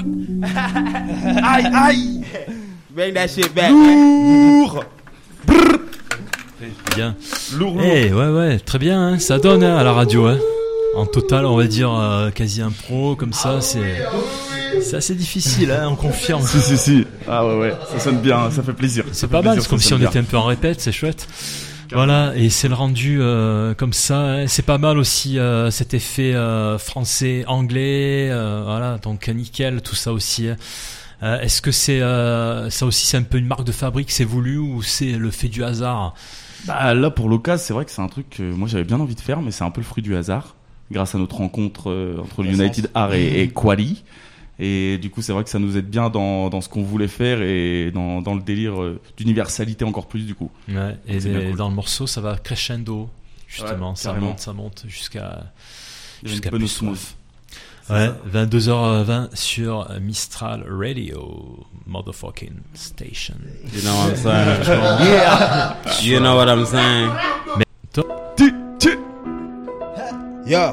Aïe aïe. Bring that shit back. Lourd. Bien. Lourd. Ouais, très bien, hein, ça donne hein, à la radio. Hein. En total, on va dire quasi un pro, comme ça, c'est assez difficile, hein, on confirme. Si. Ah ouais, ça sonne bien, ça fait plaisir. C'est pas mal, c'est comme si on était un peu en répète, c'est chouette. Voilà, et c'est le rendu comme ça. Hein. C'est pas mal aussi cet effet français-anglais. Voilà, donc nickel, tout ça aussi. Hein. Est-ce que c'est ça aussi, c'est un peu une marque de fabrique, c'est voulu ou c'est le fait du hasard? Bah là, pour l'occasion, c'est vrai que c'est un truc que moi j'avais bien envie de faire, mais c'est un peu le fruit du hasard, grâce à notre rencontre entre United Art et Quali. Et du coup, c'est vrai que ça nous aide bien dans ce qu'on voulait faire et dans le délire d'universalité encore plus du coup. Ouais, et cool. dans le morceau, ça va crescendo, justement, ouais, ça monte jusqu'à bonne plus soif. Ouais, 22h20 sur Mistral Radio, motherfucking station. You know what I'm saying? Yeah. You know what I'm saying? Mais Yeah.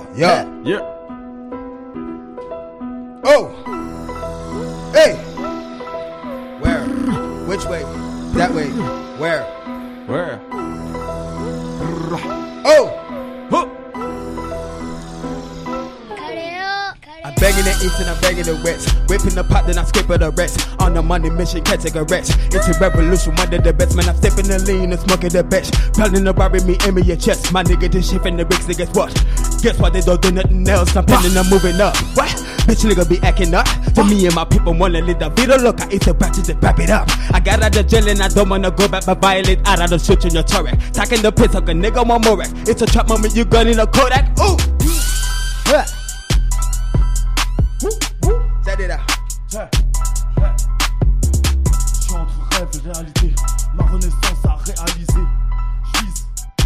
Oh! Hey! Where? Which way? That way. Where? Oh! I banging the east and I'm banging the west. Whipping the pot, then I skip the rest. On the money mission, can't take a rest. It's a revolution, one of the best. Man, I'm stepping the lean and smoking the best. Planning to bury me in your chest. My nigga, this shit in the bricks, niggas what? Guess what? They don't do nothing else. I'm planning on moving up. What? Bitch, nigga be acting up. To me and my people wanna live the video. Look, I eat the back to wrap it up. I got out of jail and I don't wanna go back, but violate out of the switch in your turret. Talking the piss, like a nigga want more. It's a trap moment, you gun in a Kodak. Ooh! Set it out. Je suis entre rêve et réalité. Ma renaissance à réaliser. J'vise.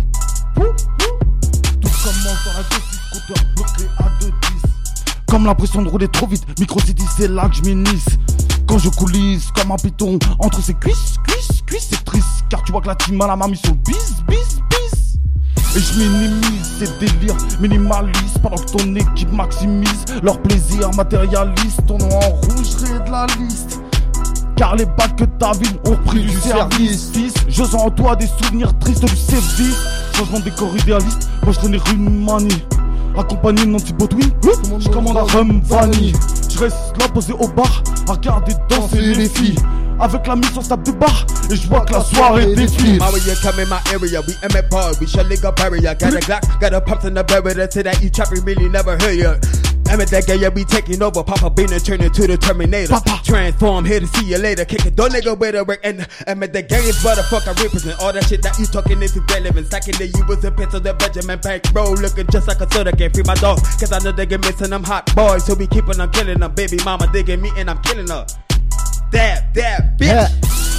Tout commence dans la justice, compteur bloqué à 2-10. Comme l'impression de rouler trop vite, Micro-City c'est là que je m'inisse. Quand je coulisse comme un python entre ses cuisses, c'est triste. Car tu vois que la team a la main mise sur le bis. Et je minimise ces délires minimalistes pendant que ton équipe maximise leur plaisir matérialiste. Ton nom en rouge raie de la liste. Car les bacs que ta ville ont repris du service. Fils, je sens en toi des souvenirs tristes du service. Changement de décor idéaliste, moi je traîne les rues de Mani. Accompagné de Nancy Botwin, je commande un rhum vanille. Je reste là posé au bar, à regarder danser les filles. Avec la mise on se tape de bar, et je vois que la soirée défile. My way you come in my area, we in my bar, we shall lick a barrier. Got a Glock, got a pumps in the barrier, to that you trapping really never heard ya. I'm at that guy, yeah, we taking over. Papa Bean and turn into the Terminator. Papa. Transform, here to see you later. Kick it, don't nigga with the work. And I'm at that gang, is what the fuck I represent. All that shit that you talking is irrelevant. Stacking the you was a pencil, the Benjamin Bank bro. Looking just like a soda, can't free my dog. Cause I know they get missing them hot boys. So we keeping on killing them. Baby mama digging me and I'm killing her. Dab, bitch.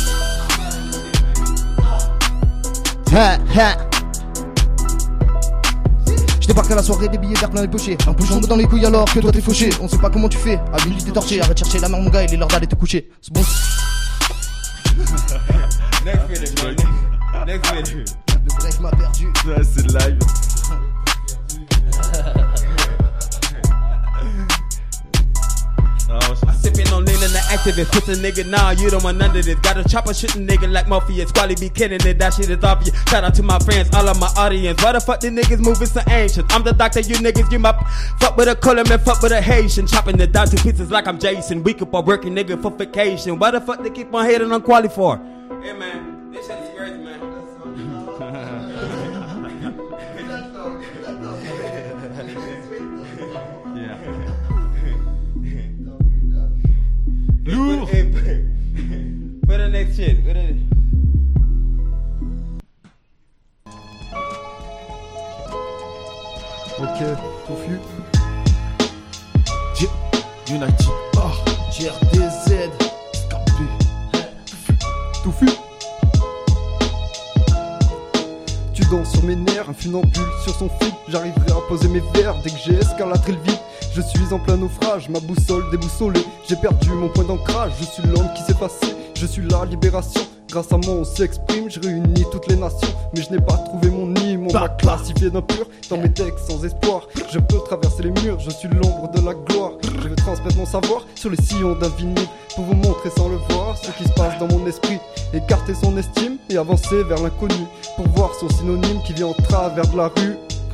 Je débarque à la soirée, des billets d'air plein les pochés. Un peu jambes dans les couilles alors que toi t'es fauché. On sait pas comment tu fais, à l'une t'es torché. Arrête de chercher la merde mon gars, il est l'heure d'aller te coucher. C'est bon. Next minute, bro. Next minute. Le break m'a perdu. Ouais, c'est live. I'm sipping on lean and the activist. Puts a nigga now, you don't want none of this. Got a chopper shooting nigga like Mafia. Squally be kidding it, that shit is obvious. Shout out to my friends, all of my audience. Why the fuck the niggas moving so ancient? I'm the doctor, you niggas, you my fuck with a color, man, fuck with a Haitian. Chopping it down to pieces like I'm Jason. We keep on working nigga for vacation. Why the fuck they keep on hating on quality for? Hey man, this shit is crazy, man. Lourd. For the next shit. Ok, Touffu. United. GRDZ. Touffu. Tu danses sur mes nerfs, un funambule sur son fil. J'arriverai à poser mes verres dès que j'ai escaladé le vide. Je suis en plein naufrage, ma boussole déboussolée. J'ai perdu mon point d'ancrage, je suis l'homme qui s'est passé. Je suis la libération, grâce à moi on s'exprime. Je réunis toutes les nations, mais je n'ai pas trouvé mon nid. On m'a classifié d'impur dans mes textes sans espoir. Je peux traverser les murs, je suis l'ombre de la gloire. Je veux transmettre mon savoir sur les sillons d'un vinyle, pour vous montrer sans le voir ce qui se passe dans mon esprit. Écarter son estime et avancer vers l'inconnu, pour voir son synonyme qui vient en travers de la rue.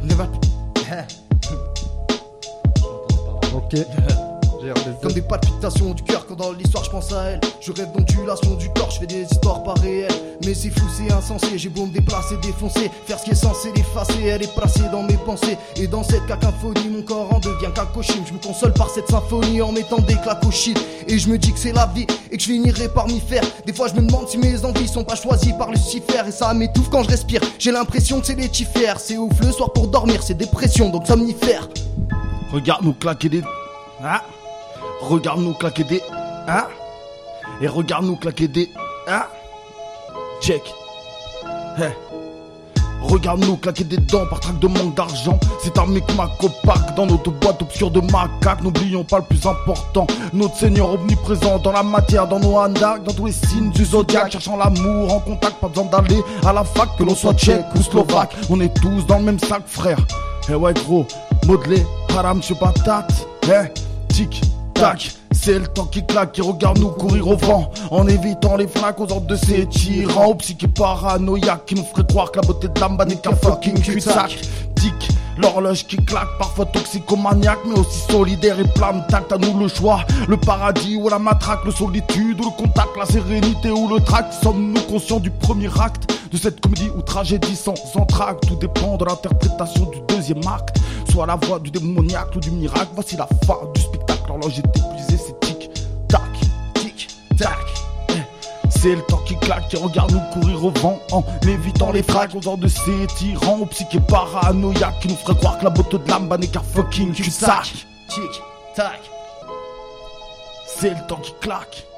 Ok. Comme des palpitations du cœur quand dans l'histoire je pense à elle. Je rêve d'ondulation du corps, je fais des histoires pas réelles. Mais c'est fou, c'est insensé, j'ai beau me déplacer, défoncer, faire ce qui est censé l'effacer. Elle est placée dans mes pensées, et dans cette cacophonie mon corps en devient cacochime. Je me console par cette symphonie en mettant des claques au shit. Et je me dis que c'est la vie, et que je finirai par m'y faire. Des fois je me demande si mes envies sont pas choisies par Lucifer. Et ça m'étouffe quand je respire, j'ai l'impression que c'est létifère. C'est ouf le soir pour dormir, c'est dépression, donc somnifère. Regarde-nous claquer des... Hein? Regarde-nous claquer des... Hein? Et regarde-nous claquer des... Hein? Check. Hey. Regarde-nous claquer des dents par trac de manque d'argent. C'est un mec macopac dans notre boîte obscure de macaques. N'oublions pas le plus important, notre Seigneur omniprésent dans la matière, dans nos handacs, dans tous les signes du zodiaque. Cherchant l'amour en contact, pas besoin d'aller à la fac, que l'on soit tchèque ou slovaque. On est tous dans le même sac, frère. Eh ouais gros, modelé, haram, je patate. Eh, tic, tac, c'est le temps qui claque, qui regarde nous courir au vent, en évitant les flaques aux ordres de ces tyrans, aux psychiques paranoïaques qui nous feraient croire que la beauté de l'âme n'est qu'un fucking cul-de-sac. Tic, L'horloge qui claque, parfois toxicomaniaque, mais aussi solidaire et plein de tact. À nous le choix, le paradis ou la matraque, le solitude ou le contact, la sérénité ou le tract. Sommes-nous conscients du premier acte de cette comédie ou tragédie sans entracte? Tout dépend de l'interprétation du deuxième acte, soit la voix du démoniaque ou du miracle. Voici la fin du spectacle, l'horloge est épuisée, c'est tic tac, tic tac. C'est le temps qui claque, qui regarde nous courir au vent en évitant les frags aux ordres de ces tyrans, aux psyché paranoïaques qui nous feraient croire que la beauté de l'âme n'est qu'un fucking cul-de-sac. Tic tac. C'est le temps qui claque.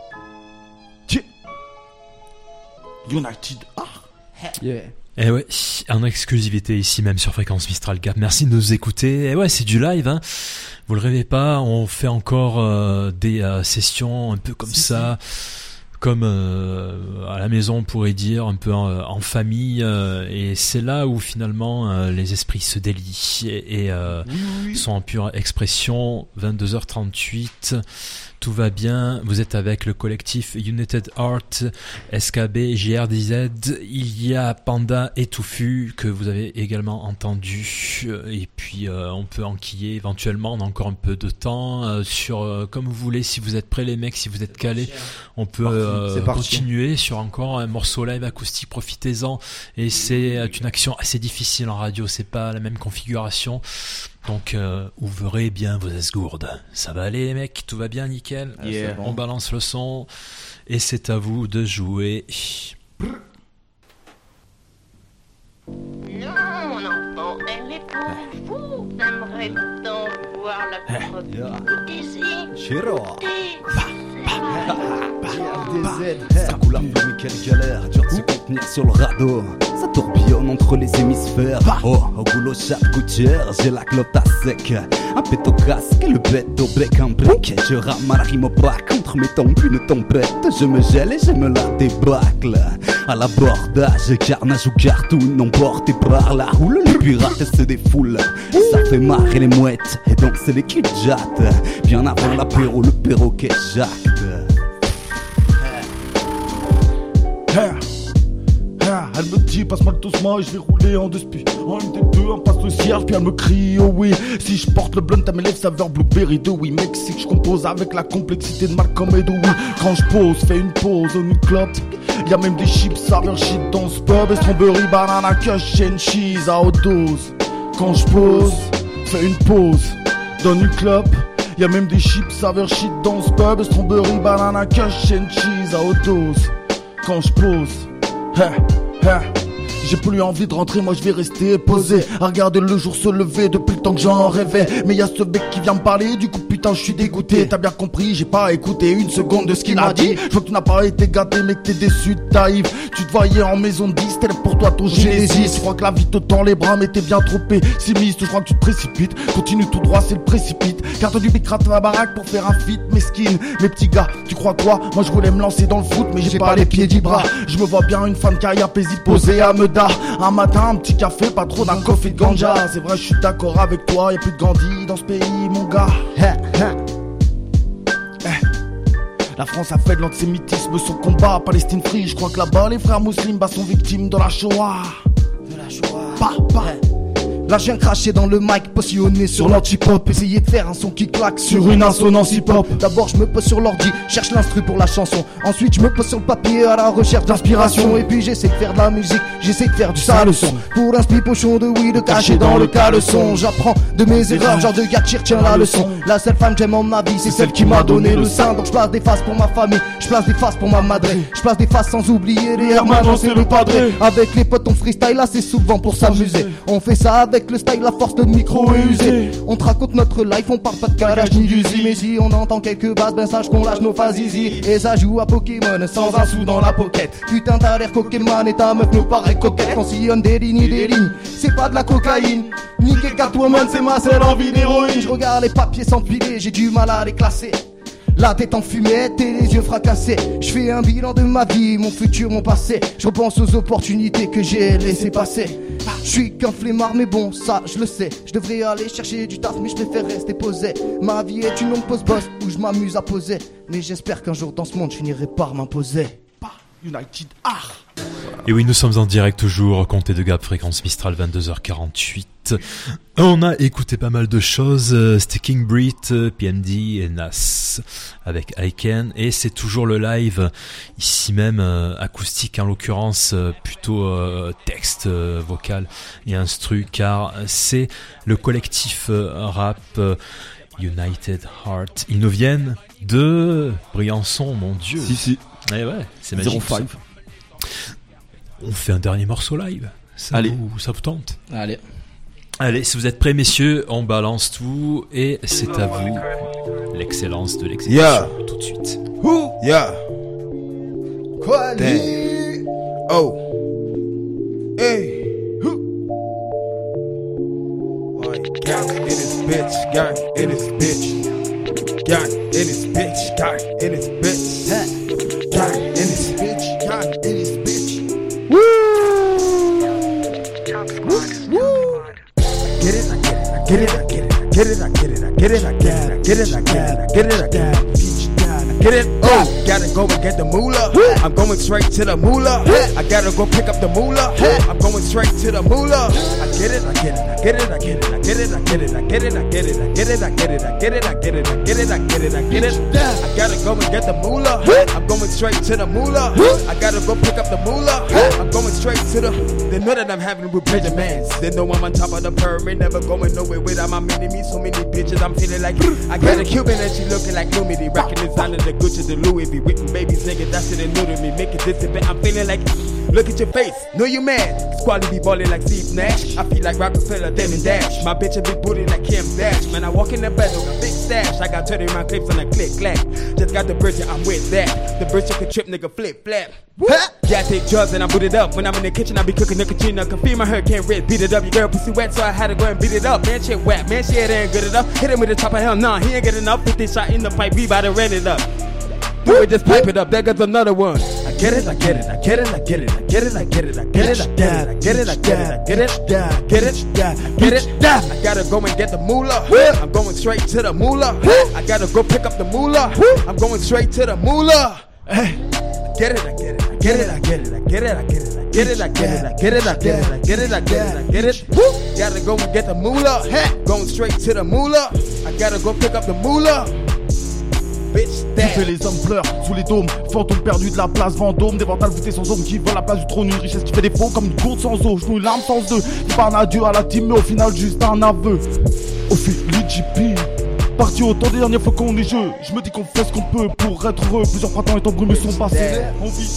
United Art. Yeah. Et ouais, en exclusivité ici même sur Fréquence Mistral Gap. Merci de nous écouter. Et ouais, c'est du live, hein. Vous le rêvez pas, on fait encore des sessions un peu comme ça. Comme à la maison on pourrait dire, un peu en famille, et c'est là où finalement les esprits se délient et sont en pure expression. 22h38, tout va bien, vous êtes avec le collectif United Art, SKB, JRDZ, il y a Panda et Touffu que vous avez également entendu, et puis on peut enquiller éventuellement, on a encore un peu de temps, sur comme vous voulez, si vous êtes prêts les mecs, si vous êtes calés, on peut continuer sur encore un morceau live acoustique, profitez-en, et c'est une action assez difficile en radio, c'est pas la même configuration, donc ouvrez bien vos esgourdes. Ça va aller les mecs, tout va bien, nickel. Yeah. On balance le son et c'est à vous de jouer. Non, mon enfant, elle est pour vous. J'aimerais tant voir la propre désir. Chiro. Ça coule un peu, mais quelle galère, dur de se contenir sur le radeau. Ça tourbillonne entre les hémisphères. Oh, au goulot chaque gouttière, j'ai la clope à sec. Un pet au casque et le bête au bec en brique. Je rame à la rime opaque, entre mes tombes une tempête. Je me gèle et je me la débâcle. À l'abordage, carnage ou cartoon, emporté par la houle. Les pirates se défoulent, ça fait marrer les mouettes et danser les culs de jatte. Bien avant l'apéro, le perroquet jacte. Elle me dit passe-moi le tosma et je vais rouler en deux spies. En une des deux, on passe le cierge, puis elle me crie oh oui. Si je porte le blunt à mes lèvres, saveur blueberry de oui. Mexique, je compose avec la complexité de Malcolm et de oui. Quand je pose, fais une pause au new club. Y'a même des chips saveur shit dans ce pub. Et strawberry, banana, kush and cheese à haute dose. Quand je pose, fais une pause dans le club. Y'a même des chips saveur shit dans ce pub. Et strawberry, banana, kush and cheese à haute dose. Quand je pose, j'ai plus envie de rentrer, moi je vais rester posé à regarder le jour se lever depuis le temps que j'en rêvais. Mais y'a ce mec qui vient me parler, du coup putain je suis dégoûté. T'as bien compris, j'ai pas écouté une seconde de ce qu'il a dit. Je vois que tu n'as pas été gâté mais que t'es déçu de ta Yves. Tu te voyais en maison de 10, tel pour toi ton Genesis. Je crois que la vie te tend les bras mais t'es bien trop pessimiste. Je crois que tu te précipites, continue tout droit c'est le précipite. Carte du bicrate à la baraque pour faire un feat mesquine. Mes petits gars, tu crois quoi? Moi je voulais me lancer dans le foot mais j'ai pas les pieds du bras. Je me vois bien une fan de carrière paisible posée à Meda. Un matin, un petit café, pas trop d'un coffee de ganja. C'est vrai, je suis d'accord avec toi, y'a plus de Gandhi dans ce pays, mon gars. La France a fait de l'antisémitisme son combat. Palestine free, je crois que là-bas, les frères musulmans sont victimes de la Shoah. Là je viens cracher dans le mic, positionné sur l'anti-pop. Essayer de faire un son qui claque sur une insonance hip-hop. D'abord je me pose sur l'ordi, cherche l'instru pour la chanson. Ensuite je me pose sur le papier à la recherche d'inspiration. Et puis j'essaie de faire de la musique, j'essaie de faire du sale son. Pour l'inspi pochon de weed caché dans le caleçon. J'apprends de mes erreurs, genre de gars qui retient la leçon. La seule femme que j'aime en ma vie, c'est celle qui m'a donné le sein. Donc je place des faces pour ma famille, je place des faces pour ma madre. Je place des faces sans oublier les hermanos et le padré. Avec les potes on freestyle, là c'est souvent pour s'amuser. On fait ça avec le style, la force de micro est usée. On te raconte notre life, on parle pas de garage ni d'usine. Mais si on entend quelques basses, ben sache qu'on lâche nos phases easy. Et ça joue à Pokémon sans un sou dans la pocket. Putain t'as l'air Pokémon et ta meuf nous paraît coquette. On sillonne des lignes, c'est pas de la cocaïne. Niquer Catwoman c'est ma seule envie d'héroïne. Je regarde les papiers s'empiler, j'ai du mal à les classer. La tête en fumette et les yeux fracassés. Je fais un bilan de ma vie, mon futur, mon passé. Je repense aux opportunités que j'ai laissées passer. Je suis qu'un flemmard mais bon ça je le sais. Je devrais aller chercher du taf mais je préfère rester posé. Ma vie est une longue pause boss où je m'amuse à poser. Mais j'espère qu'un jour dans ce monde je finirai par m'imposer. United Art. Et oui, nous sommes en direct toujours, Comté de Gap, fréquence Mistral, 22h48. On a écouté pas mal de choses, c'était King Brit, PMD et Nas avec I Can, et c'est toujours le live, ici même acoustique en l'occurrence, plutôt texte, vocal et instru, car c'est le collectif rap United Heart. Ils nous viennent de Briançon, mon Dieu. Si. Eh ouais, c'est magique. 05. On fait un dernier morceau live. Ça vous tente? Allez, si vous êtes prêts, messieurs, on balance tout et c'est à vous. L'excellence de l'exécution, tout de suite. Yeah. Oh. Hey. Gang in this bitch, gang in this bitch. Gang in this bitch, gang in this bitch. Gang in this bitch, gang in this bitch. Woo! Woo! Get it, I get it, I get it, I get it, I get it, I get it, I get it, I get it, I get it, I get it, I get it. Get it? Oh, gotta go and get the moolah. I'm going straight to the moolah. I gotta go pick up the moolah. I'm going straight to the moolah. I get it, I get it, I get it, I get it, I get it, I get it, I get it, I get it, I get it, I get it, I get it, I get it, I get it, I get it, I get it. I gotta go and get the moolah. I'm going straight to the moolah. I gotta go pick up the moolah. I'm going straight to the. They know that I'm having with Benjamins. They know I'm on top of the pyramid, never going nowhere without my mini-me. So many bitches, I'm feeling like I got a Cuban and she looking like Lumity, rocking designer. The Gucci, the Louis V, whipping babies, nigga, that shit ain't new to me. Make it disappear, I'm feeling like, look at your face, know you mad. Squally be ballin' like Steve Nash. I feel like Rockefeller, Damon Dash. My bitch a big booty like Kim Dash. Man, I walk in the bed with a big stash. I got 30 round clips on a click clack. Just got the bridge, I'm with that. The bridge can trip, nigga, flip flap. Yeah, I take drugs and I boot it up. When I'm in the kitchen, I be cooking the Katrina. Can feel my hurricane red, beat it up. Your girl pussy wet, so I had to go and beat it up. Man, shit wet, man, shit ain't good enough. Hit him with a chopper, hell nah, he ain't good enough. 50 shot in the pipe, we bout to rent it up. Do it, just pipe it up, there goes another one. I get it, I get it, I get it, I get it, I get it, I get it, I get it, I get it, I get it, I get it, I get it, I get it, I get it. I gotta go and get the moolah. I'm going straight to the moolah. I gotta go pick up the moolah. I'm going straight to the moolah. Hey, I get it, I get it, I get it, I get it, I get it, I get it, I get it, I get it, I get it, I get it, I get it, I get it, I get it. Gotta go and get the moolah. Going straight to the moolah. I gotta go pick up the moolah. Tu fais les hommes pleurent sous les dômes, fantômes perdus de la place Vendôme, des vandales voûtés sans hommes qui veulent la place du trône, une richesse qui fait défaut comme une gourde sans eau, genoux, larmes sans deux, qui parle un adieu à la team mais au final juste un aveu. Au fil JP, parti autant des dernières fois qu'on est jeu, je me dis qu'on fait ce qu'on peut pour être heureux, plusieurs printemps et embrumes sont passés, on vit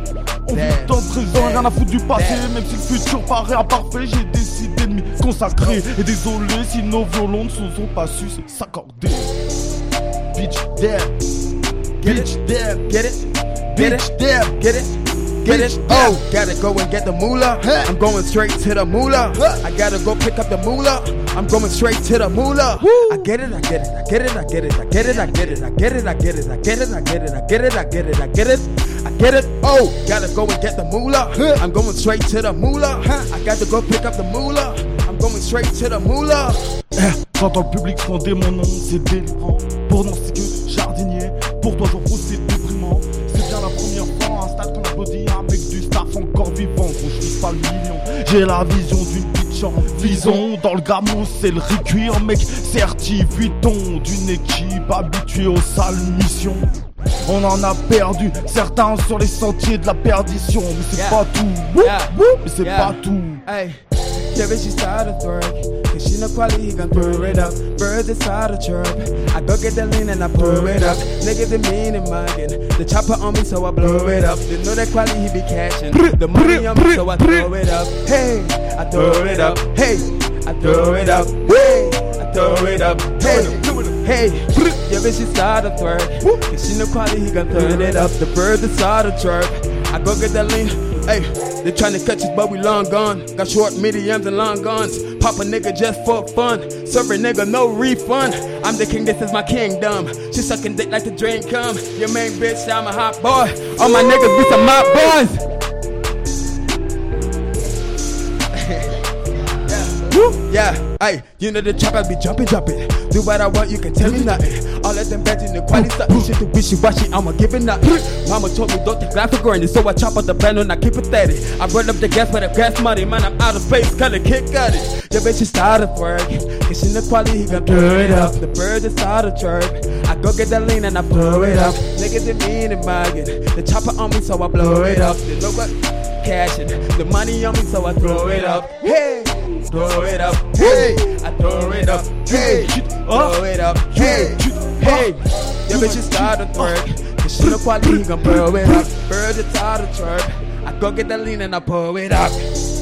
dans le présent, rien à foutre du passé, même si le futur paraît imparfait, j'ai décidé de m'y consacrer, et désolé si nos violons ne sont pas su s'accorder. Bitch damn, bitch damn, get it, bitch damn, get it, get it. Oh, gotta go and get the moolah. I'm going straight to the moolah. I gotta go pick up the moolah. I'm going straight to the moolah. I get it, I get it, I get it, I get it, I get it, I get it, I get it, I get it, I get it, I get it, I get it, I get it, I get it, I get it. Oh, gotta go and get the moolah. I'm going straight to the moolah. I gotta go pick up the moolah. I'm going straight to the moolah. J'entends le public scander mon nom, c'est délirant. Pour non, c'est que jardinier. Pour toi, j'en fous, c'est déprimant. C'est bien la première fois, un stade qu'on applaudit un mec du staff encore vivant. Gros, je vis pas le million. J'ai la vision d'une bitch en vison. Dans le gamos, c'est le riz-cuir, mec. Certif 8 tons d'une équipe habituée aux sales missions. On en a perdu certains sur les sentiers de la perdition. Mais c'est pas tout, mais c'est pas tout. Hey, yeah, but she started to twerk. Cause she know quality, he gon' throw it up. Birds inside a chirp. I go get the lean and I pour it up. Nigga, the mean and muggin'. The chopper on me, so I blow it up. They know that quality he be catching. The money on me, so I throw it up. Hey, I throw it up. Hey, I throw it up. Hey, I throw it up. Hey. Hey, yeah, but she started to twerk. Cause she know quality, he gon' turn it up. The bird inside a chirp. I go get that lean. Hey, they tryna catch us, but we long gone. Got short, mediums, and long guns. Pop a nigga just for fun. Serve a nigga, no refund. I'm the king, this is my kingdom. She sucking dick like the drain come. Your main bitch, I'm a hot boy. All my niggas be some mob boys. Yeah, hey, you know the trap, I be jumping. Do what I want, you can tell me nothing. All of them beds in the quality stuff, shit to wishy-washy, I'ma give it nothing. Mama told me don't take life for granted, so I chop up the band and I keep it steady. I run up the gas for the gas money, man, I'm out of space, kinda kick at it. Your bitch is started working, it's in the quality, he gon' blow it up. The bird is out of chirp, I go get that lean and I blow it up. Niggas in me in the market, the chopper on me, so I blow it up. The logo, cash it, the money on me, so I throw it up. Hey, throw it up. Hey, I throw it up. Hey, throw it up. Hey, hey, your bitch is started working. The shit of quality, he gon' blow it up. Bird is out of chirp, I go get that lean and I blow it up.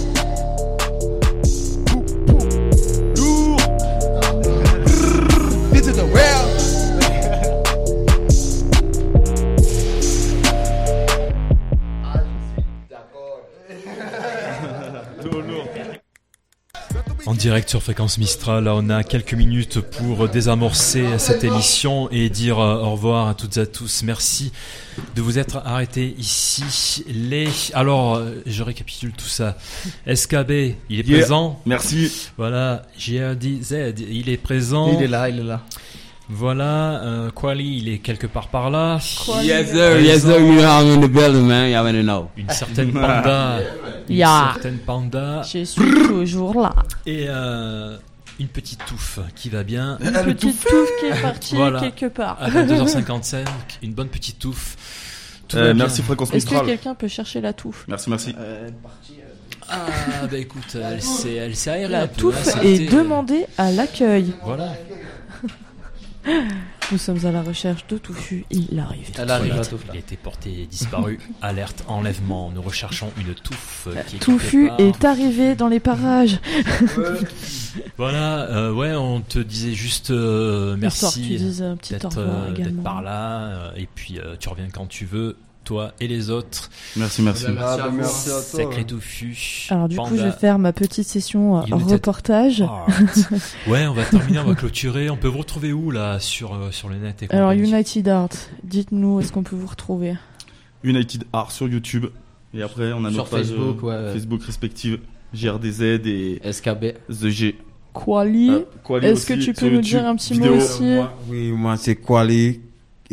This is the real. En direct sur Fréquence Mistral, là on a quelques minutes pour désamorcer cette émission et dire au revoir à toutes et à tous. Merci de vous être arrêtés ici. Alors, je récapitule tout ça. SKB, il est présent. Merci. Voilà, JRDZ, il est présent. Il est là. Voilà, Quali, il est quelque part par là. Yes sir, you know I'm in the building, man. You already know. Une certaine Panda. Certaine Panda. Je suis toujours là. Et une petite touffe qui va bien. Une petite touffe qui est partie quelque part. À 22h55, une bonne petite touffe. Merci Fréquence Mistral. Est-ce que quelqu'un peut chercher la touffe? Merci. Ah bah écoute, elle s'est aérée. La touffe est demandée à l'accueil. Voilà. Nous sommes à la recherche de Touffu. Il arrive. Il a été porté et disparu. Alerte enlèvement. Nous recherchons une touffe. Touffu est arrivé dans les parages. Voilà. On te disait juste merci d'être par là. Et puis tu reviens quand tu veux. Toi et les autres. Merci. Merci à toi. Sacré Touffu. Alors du coup, je vais faire ma petite session reportage. Ouais, on va terminer, on va clôturer. On peut vous retrouver où là sur le net et Alors United Art, dites-nous, est-ce qu'on peut vous retrouver? United Art sur YouTube. Et après, on a notre page Facebook respective, JRDZ et SKB. The G. Quali. Est-ce que tu peux nous dire un petit mot aussi? Oui, moi c'est Quali.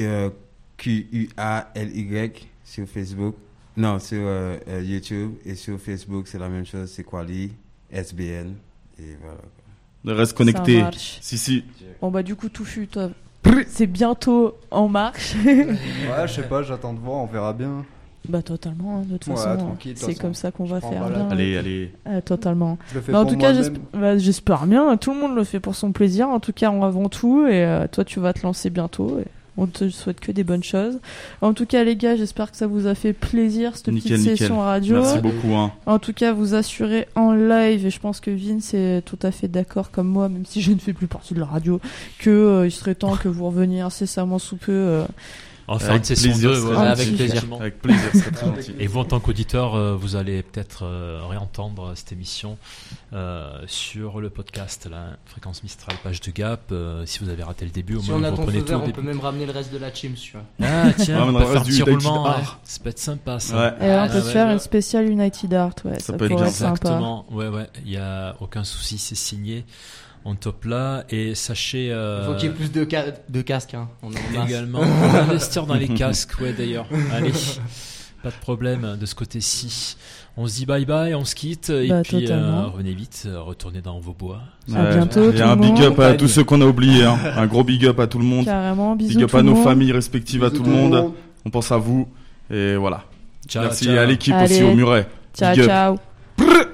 QUALY sur Facebook. Non, sur YouTube. Et sur Facebook, c'est la même chose. C'est Quali, SBN. Et voilà. Reste connecté. Si. Bon, bah, du coup, Touffu, toi, c'est bientôt en marche. Ouais, je sais pas, j'attends de voir, on verra bien. Bah, totalement, de toute façon. C'est comme ça qu'on va faire bien. Allez. Totalement. Je le fais en pour tout cas, moi-même. j'espère bien. Tout le monde le fait pour son plaisir. En tout cas, avant tout. Et toi, tu vas te lancer bientôt. On te souhaite que des bonnes choses. En tout cas, les gars, j'espère que ça vous a fait plaisir, cette petite session radio. Merci beaucoup. En tout cas, vous assurez en live, et je pense que Vince est tout à fait d'accord comme moi, même si je ne fais plus partie de la radio, que il serait temps que vous reveniez incessamment sous peu. En faire une session 2, avec plaisir. Avec plaisir, c'est très gentil. Et vous, en tant qu'auditeur, vous allez peut-être réentendre cette émission sur le podcast, la Fréquence Mistral, page de Gap. Si vous avez raté le début, au moins vous reprenez tout. On peut même ramener le reste de la team, si tu vois. Ah tiens, on peut faire un petit roulement. Ça peut être sympa, ça. Et on peut se faire une spéciale United Art, ça pourrait être sympa. Exactement, ouais, il y a aucun souci, c'est signé. On top là et sachez. Il faut qu'il y ait plus de casques. Hein. On en également. On va investir dans les casques, d'ailleurs. Allez, pas de problème de ce côté-ci. On se dit bye bye, on se quitte et puis revenez vite, retournez dans vos bois. À bientôt. Et un big up à tous ceux qu'on a oubliés. Un gros big up à tout le monde. Carrément, bisous. Big up à nos familles respectives, à tout le monde. On pense à vous et voilà. Ciao, merci à l'équipe aussi au Muret. Ciao.